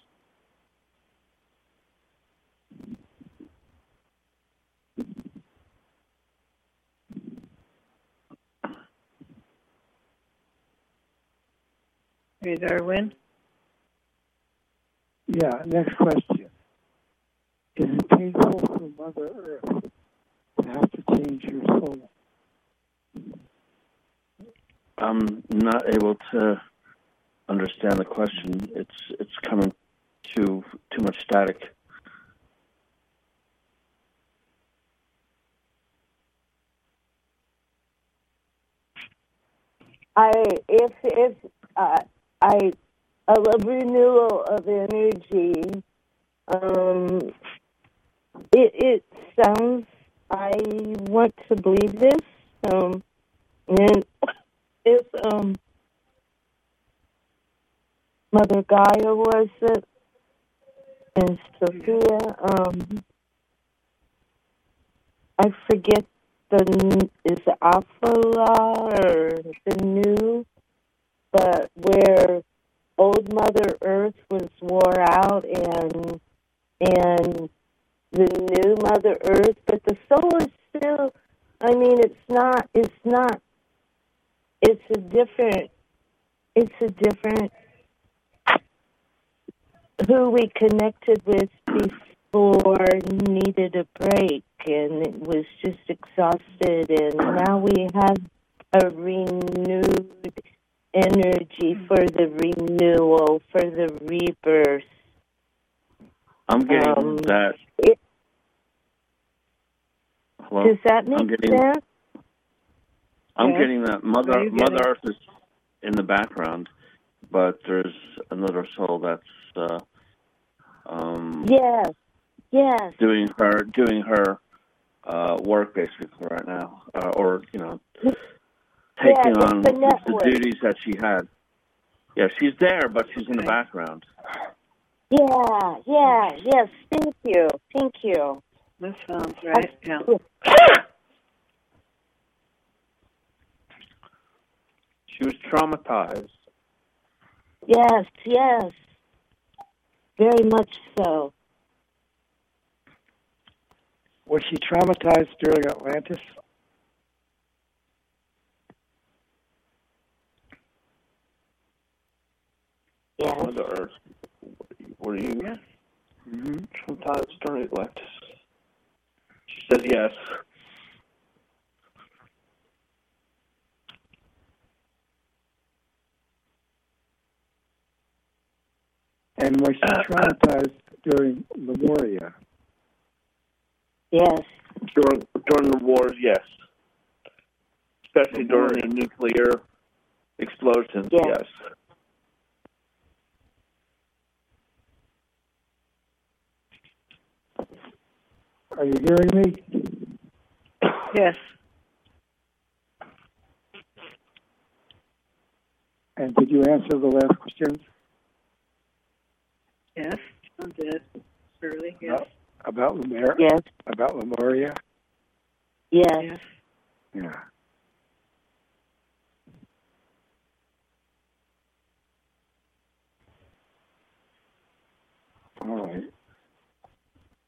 Are you there, Win? Yeah, next question. Is it painful for Mother Earth to have to change your soul? I'm not able to understand the question. It's it's coming too too much static. I if if uh, I a renewal of energy. Um, it it sounds. I want to believe this. Um, and if um, Mother Gaia was it, and Sophia. Um, I forget the is it Alphala or the new, but where old Mother Earth was wore out and and the new Mother Earth, but the soul is still. I mean, it's not. It's not. It's a different. It's a different. Who we connected with before needed a break, and it was just exhausted, and now we have a renewed energy for the renewal, for the rebirth. I'm getting Um, that. It, Hello? does that make I'm getting, sense? I'm Yes. getting that What Mother are you Mother getting? Earth is in the background, but there's another soul that's uh, um, Yes, yes. doing her doing her uh, work basically right now, uh, or you know, taking Yeah, it's on the the network. duties that she had. Yeah, she's there, but she's in the background. Yeah, yeah, yes. Thank you, thank you. That sounds right. Yeah. She was traumatized. Yes, yes. Very much so. Was she traumatized during Atlantis? Yes. Mother Earth. What are you? Yes. Mm-hmm. Traumatized during Atlantis. She said yes. And was she traumatized during Lemuria? Yes. During during the wars, yes. Especially during the nuclear explosions, Yes. yes. Are you hearing me? Yes. And did you answer the last questions? Yes. I did. Surely. Yes. About Lemuria? Yes. About Lemuria? Yes. Yes. Yeah. All right.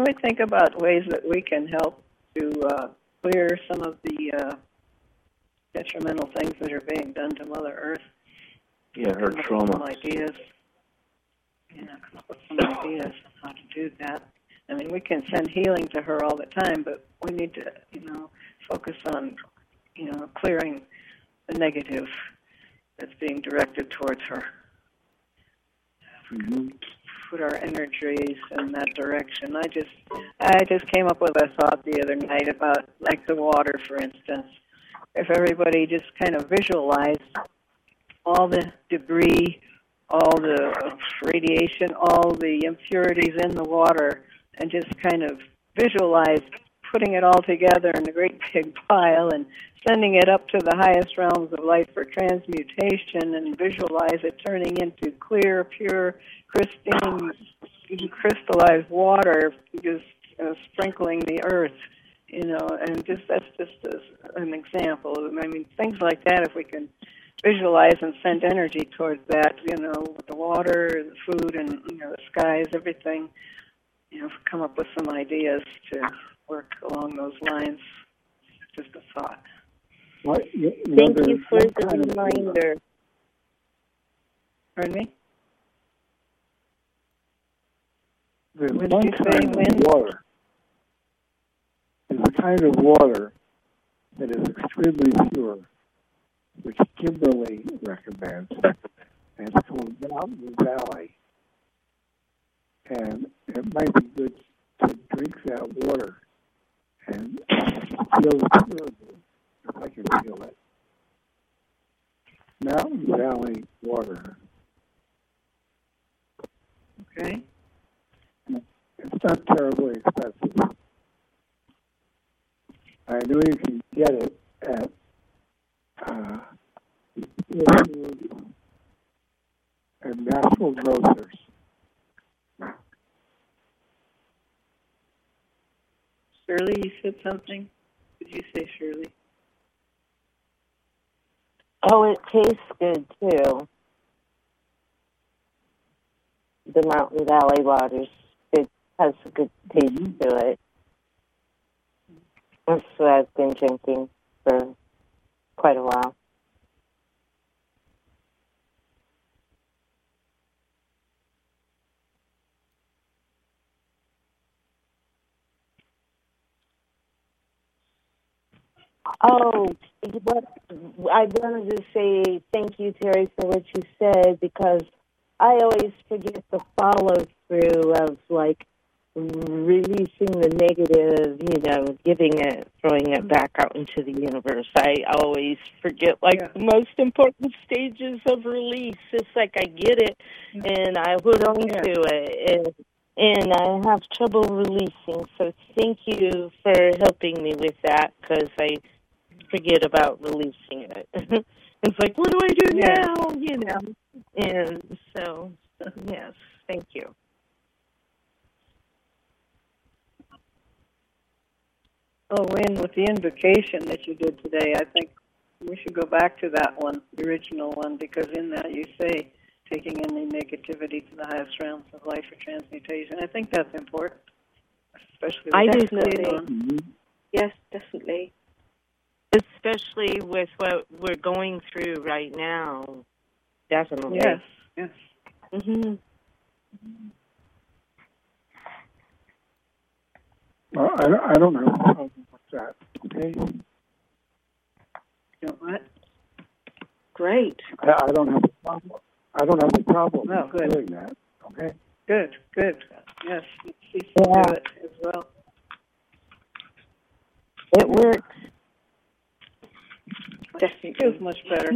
don't we think about ways that we can help to uh, clear some of the uh, detrimental things that are being done to Mother Earth? Yeah, her come up trauma. With some ideas. You know, come up with some ideas on how to do that. I mean, we can send healing to her all the time, but we need to, you know, focus on, you know, clearing the negative that's being directed towards her. Mm-hmm. Put our energies in that direction. I just, I just came up with a thought the other night about, like the water, for instance. If everybody just kind of visualized all the debris, all the radiation, all the impurities in the water, and just kind of visualize putting it all together in a great big pile and sending it up to the highest realms of light for transmutation, and visualize it turning into clear, pure, pristine, crystallized water, just uh, sprinkling the earth, you know, and just that's just a, an example. I mean, things like that, if we can visualize and send energy towards that, you know, with the water, the food, and, you know, the skies, everything, you know, come up with some ideas to work along those lines. Just a thought. Well, you, you Thank know, you for some the kind of- reminder. Pardon me? There's What did one you say, kind Lynn? of water. There's a kind of water that is extremely pure, which Kimberly recommends, and it's called Mountain Valley. And it might be good to drink that water and feel the purity, if I can feel it. Mountain Valley water. Okay. It's not terribly expensive. I know you can get it at uh, at Natural Grocers. Shirley, you said something? Did you say Shirley? Oh, it tastes good too. The Mountain Valley water's it has a good taste to it. That's what I've been drinking for quite a while. Oh, what I wanted to say thank you, Terry, for what you said, because I always forget the follow through of like releasing the negative, you know, giving it, throwing it back out into the universe. I always forget like Yeah. the most important stages of release. It's like I get it and I hold on Yeah. to it. And, and I have trouble releasing. So thank you for helping me with that, because I forget about releasing it. It's like, what do I do Yeah. now? You know. And so, yes, thank you. Oh, Lynn, with the invocation that you did today, I think we should go back to that one, the original one, because in that you say taking any negativity to the highest realms of life for transmutation. I think that's important, especially with I do what's going too. on. Mm-hmm. Yes, definitely. Especially with what we're going through right now. Definitely. Yes, yes. Mm-hmm. Well, I, don't- I don't have a problem with that. Okay, You know what? Great. I, I don't have a problem. I don't have a problem Oh, with good. doing that. Okay. Good, good. Yes, she should Yeah. do it as well. It works. Definitely. Feels much better.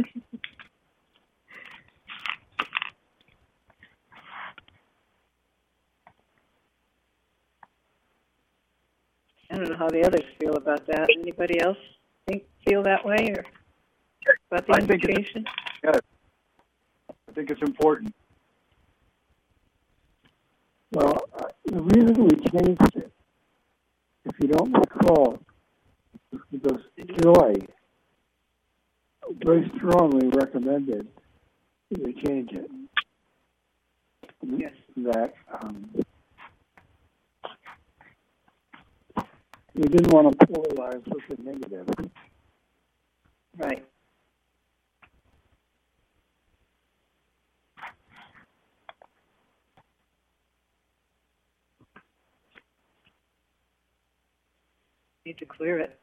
I don't know how the others feel about that. Anybody else think feel that way, or about the I think it's- invocation? Yeah, I think it's important. Well, uh, the reason we changed it, if you don't recall, is because Joy very strongly recommended that we change it. Yes. That um, we didn't want to polarize with the negative. Right. Need to clear it.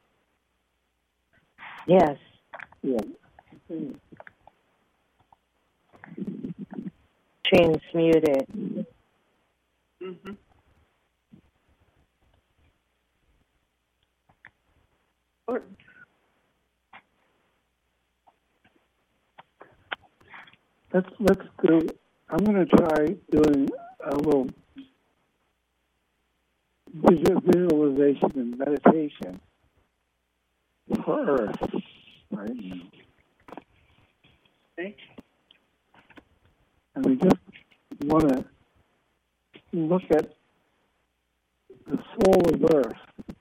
Yes. Yeah. Mm. Transmute it. Mm-hmm. Important. Let's let's do. I'm going to try doing a little visual, visualization and meditation for Earth right now. Okay. And we just want to look at the soul of Earth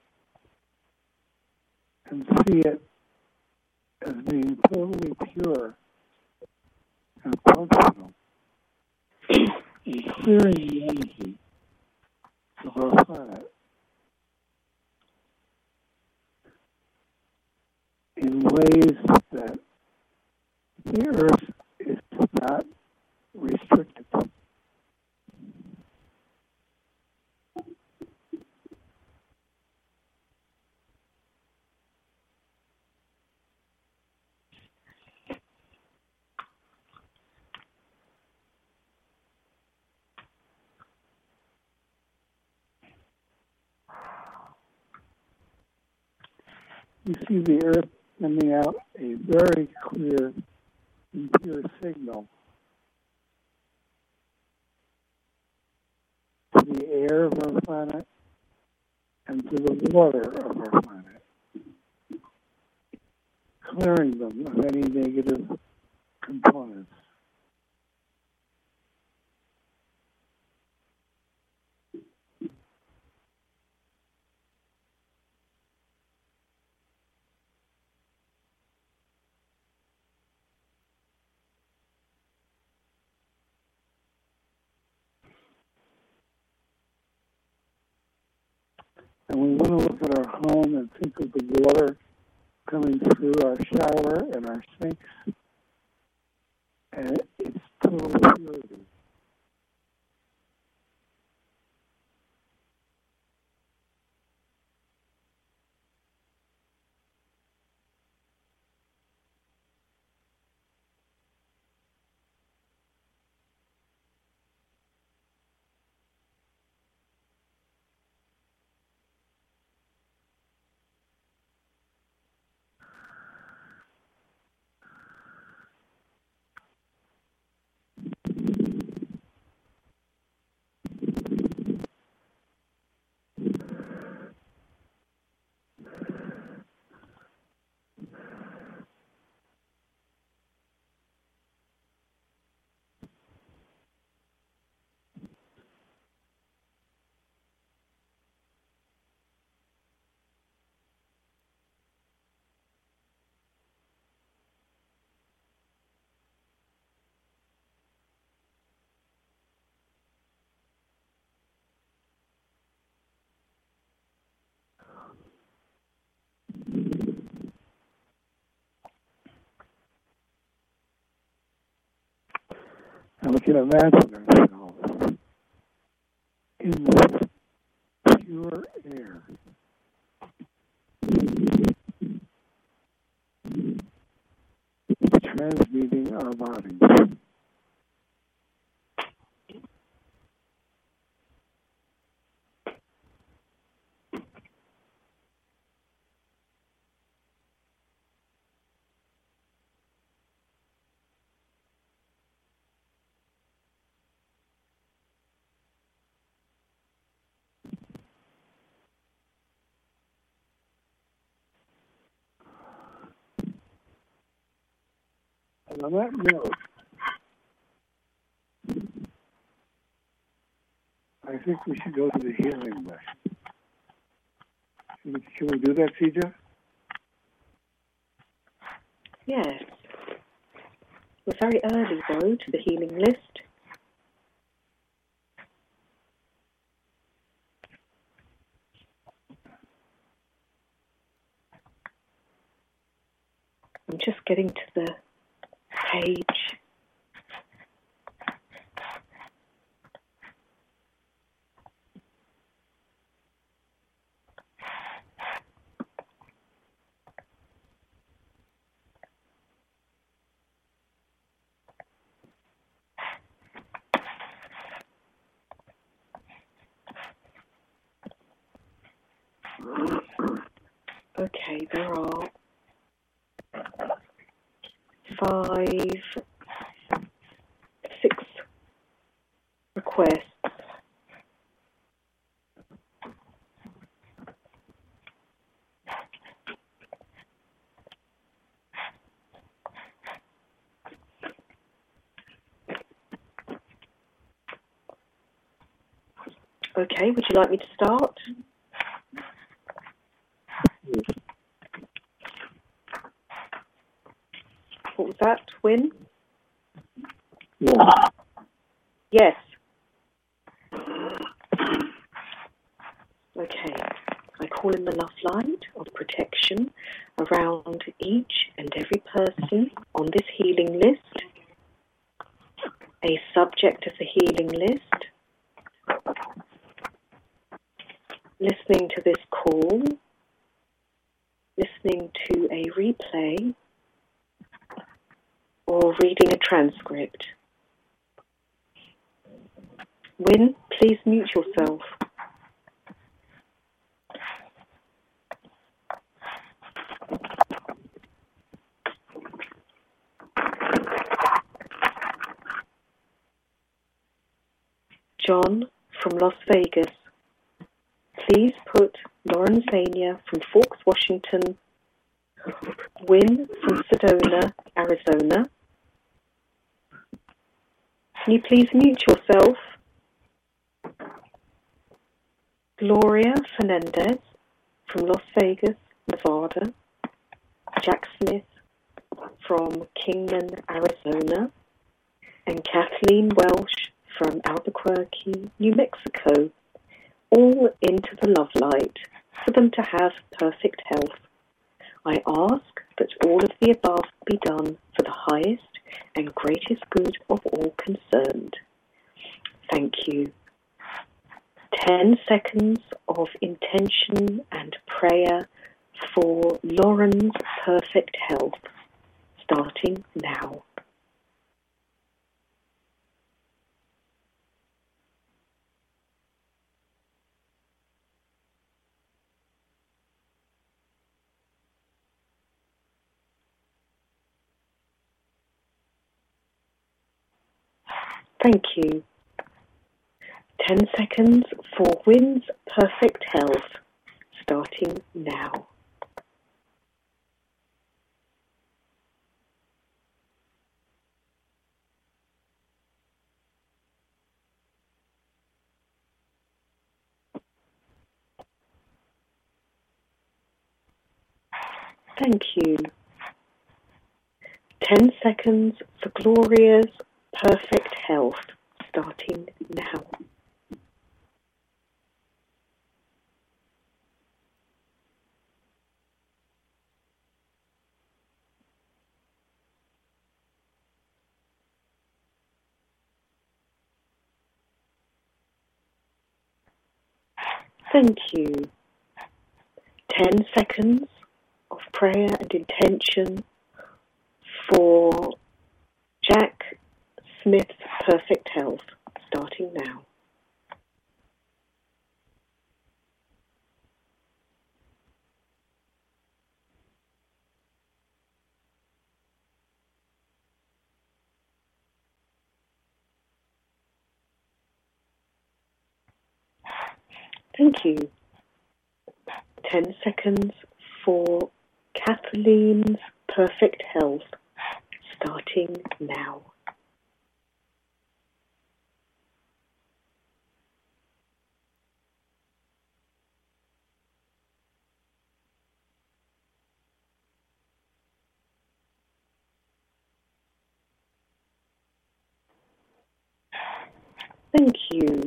and see it as being totally pure and functional and clearing the energy of our planet in ways that the Earth is not restricted. You see the Earth sending out a very clear and pure signal to the air of our planet and to the water of our planet, clearing them of any negative components. And we want to look at our home and think of the water coming through our shower and our sinks, and it's total purity. And we can imagine ourselves in this pure air. Transmuting our bodies. And on that note, I think we should go to the healing lesson. Can we, can we do that, Sija? Yes. We're very early, though, to the healing list. I'm just getting to the page. Okay, there are five, six requests. Okay, would you like me to start? What was that, Win? Yeah. Yes. Okay. I call in the love light of protection around each and every person on this healing list, a subject of the healing list, listening to this call, listening to a replay, or reading a transcript. Win, please mute yourself. John from Las Vegas, please put Lauren Zania from Forks, Washington, Win from Sedona, Arizona. Can you please mute yourself? Gloria Fernandez from Las Vegas, Nevada. Jack Smith from Kingman, Arizona. And Kathleen Welsh from Albuquerque, New Mexico. All into the love light for them to have perfect health. I ask that all of the above be done for the highest and greatest good of all concerned. Thank you. Ten seconds of intention and prayer for Lauren's perfect health, starting now. Thank you. Ten seconds for Win's perfect health, starting now. Thank you. Ten seconds for Gloria's perfect health, starting now. Thank you. Ten seconds of prayer and intention for Jack Smith's perfect health, starting now. Thank you. Ten seconds for Kathleen's perfect health, starting now. Thank you.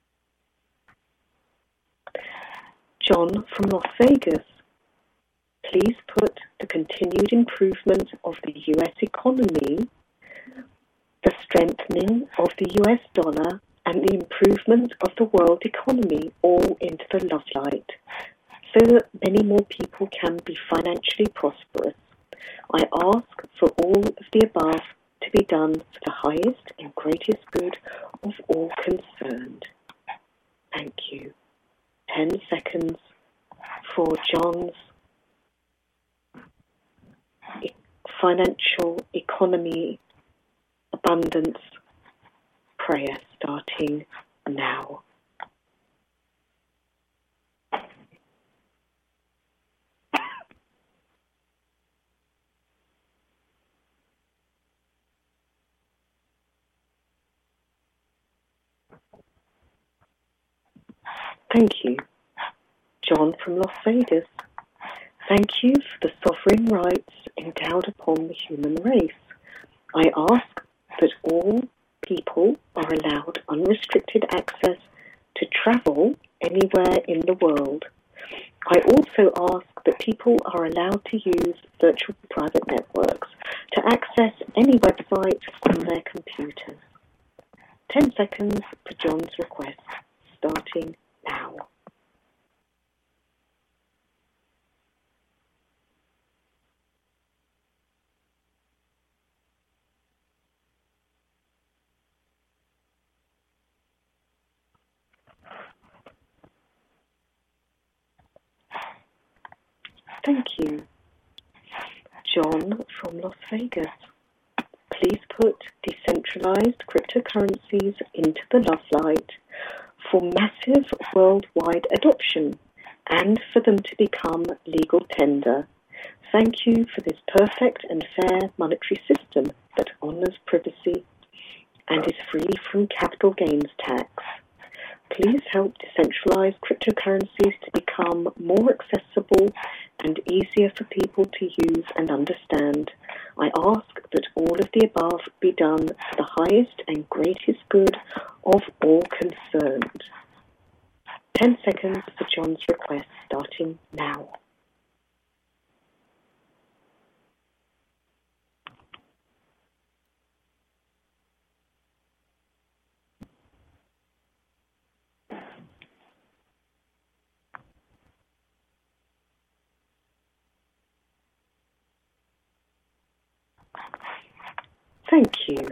John from Las Vegas, please put the continued improvement of the U S economy, the strengthening of the U S dollar, and the improvement of the world economy all into the love light, so that many more people can be financially prosperous. I ask for all of the above to be done for the highest and greatest good of all concerned. Thank you. Ten seconds for John's e- financial economy abundance prayer starting now. Thank you. John from Las Vegas. Thank you for the sovereign rights endowed upon the human race. I ask that all people are allowed unrestricted access to travel anywhere in the world. I also ask that people are allowed to use virtual private networks to access any website on their computers. Ten seconds for John's request, starting now. Thank you. John from Las Vegas. Please put decentralized cryptocurrencies into the love light for massive worldwide adoption and for them to become legal tender. Thank you for this perfect and fair monetary system that honors privacy and is free from capital gains tax. Please help decentralized cryptocurrencies to become more accessible and easier for people to use and understand. I ask that all of the above be done for the highest and greatest good of all concerned. Ten seconds for John's request, starting now. Thank you.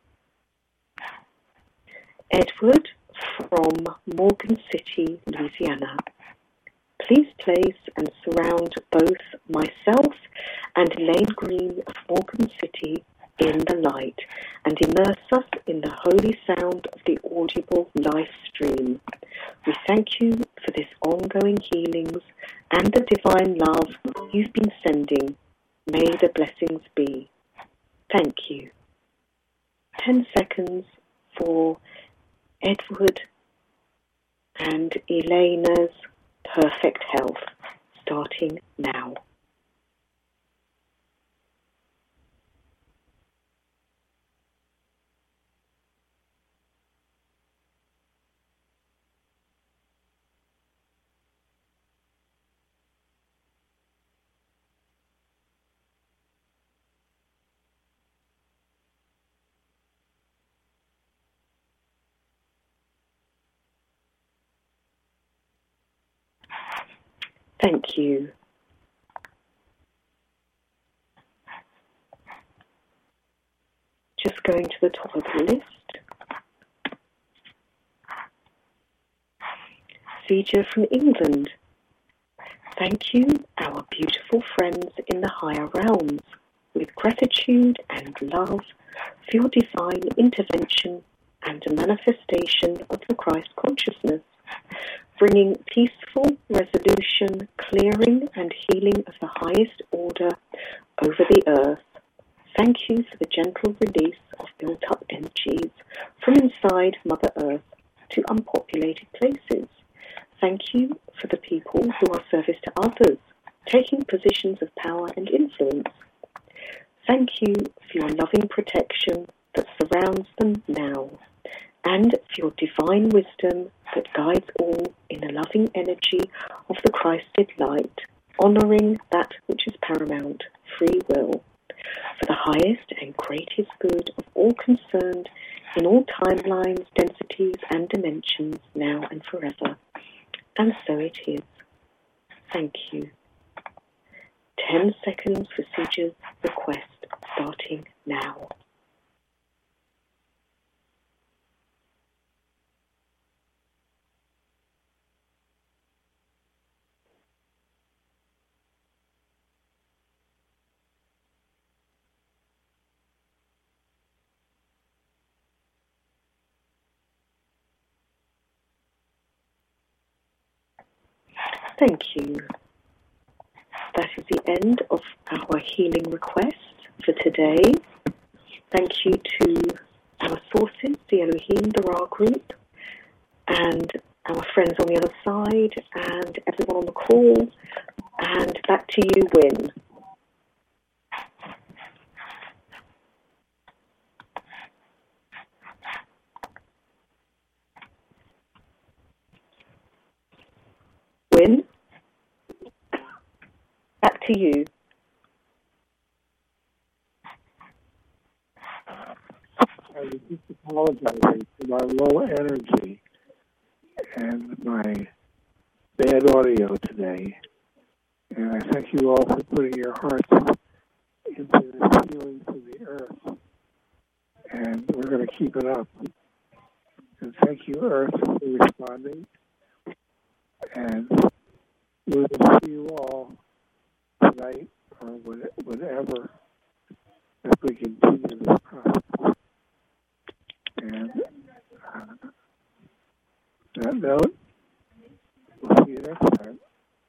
Edward from Morgan City, Louisiana. Please place and surround both myself and Elaine Green of Morgan City in the light and immerse us in the holy sound of the audible life stream. We thank you for this ongoing healings and the divine love you've been sending. May the blessings be. Thank you. Ten seconds for Edward and Elena's perfect health, starting now. Thank you. Just going to the top of the list. Seja from England. Thank you, our beautiful friends in the higher realms, with gratitude and love for your divine intervention and a manifestation of the Christ consciousness, bringing peaceful resolution, clearing and healing of the highest order over the earth. Thank you for the gentle release of built-up energies from inside Mother Earth to unpopulated places. Thank you for the people who are service to others, taking positions of power and influence. Thank you for your loving protection that surrounds them now, and for your divine wisdom that guides all in the loving energy of the Christed light. honouring that which is paramount, free will, for the highest and greatest good of all concerned in all timelines, densities, and dimensions, now and forever. And so it is. Thank you. Ten seconds for Suja's request, starting now. Thank you. That is the end of our healing request for today. Thank you to our sources, the Elohim, the Ra group, and our friends on the other side, and everyone on the call. And back to you, Wynne. Wynne? Back to you. I was just apologizing for my low energy and my bad audio today. And I thank you all for putting your hearts into this healing to the earth. And we're going to keep it up. And thank you, Earth, for responding. And we'll see you all tonight or whatever as we continue this process. And uh, on that note, we'll see you next time.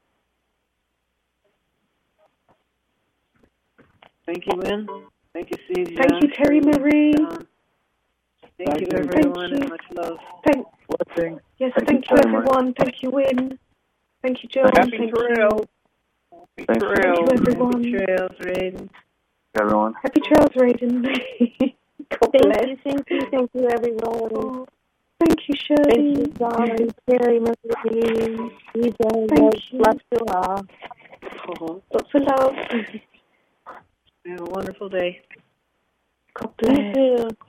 Thank you, Wynne. Thank you, Suja. Thank you, Terry Marie. Um, thank, thank you, everyone, and much love. Thank, Blessing. yes, thank, thank you, you everyone. Thank you, Wynne. Thank you, John. Happy thank trails. You. Happy trails. Thank you, everyone. Happy trails, Raiden. Everyone. Happy trails, Raiden. God thank bless. you, thank you, thank you, everyone. Oh, thank you, Shirley. Thank you, John, Terry, Marie, Suja. Thank you. Bless you all. Oh, lots of love. Have a wonderful day. God bless. You too.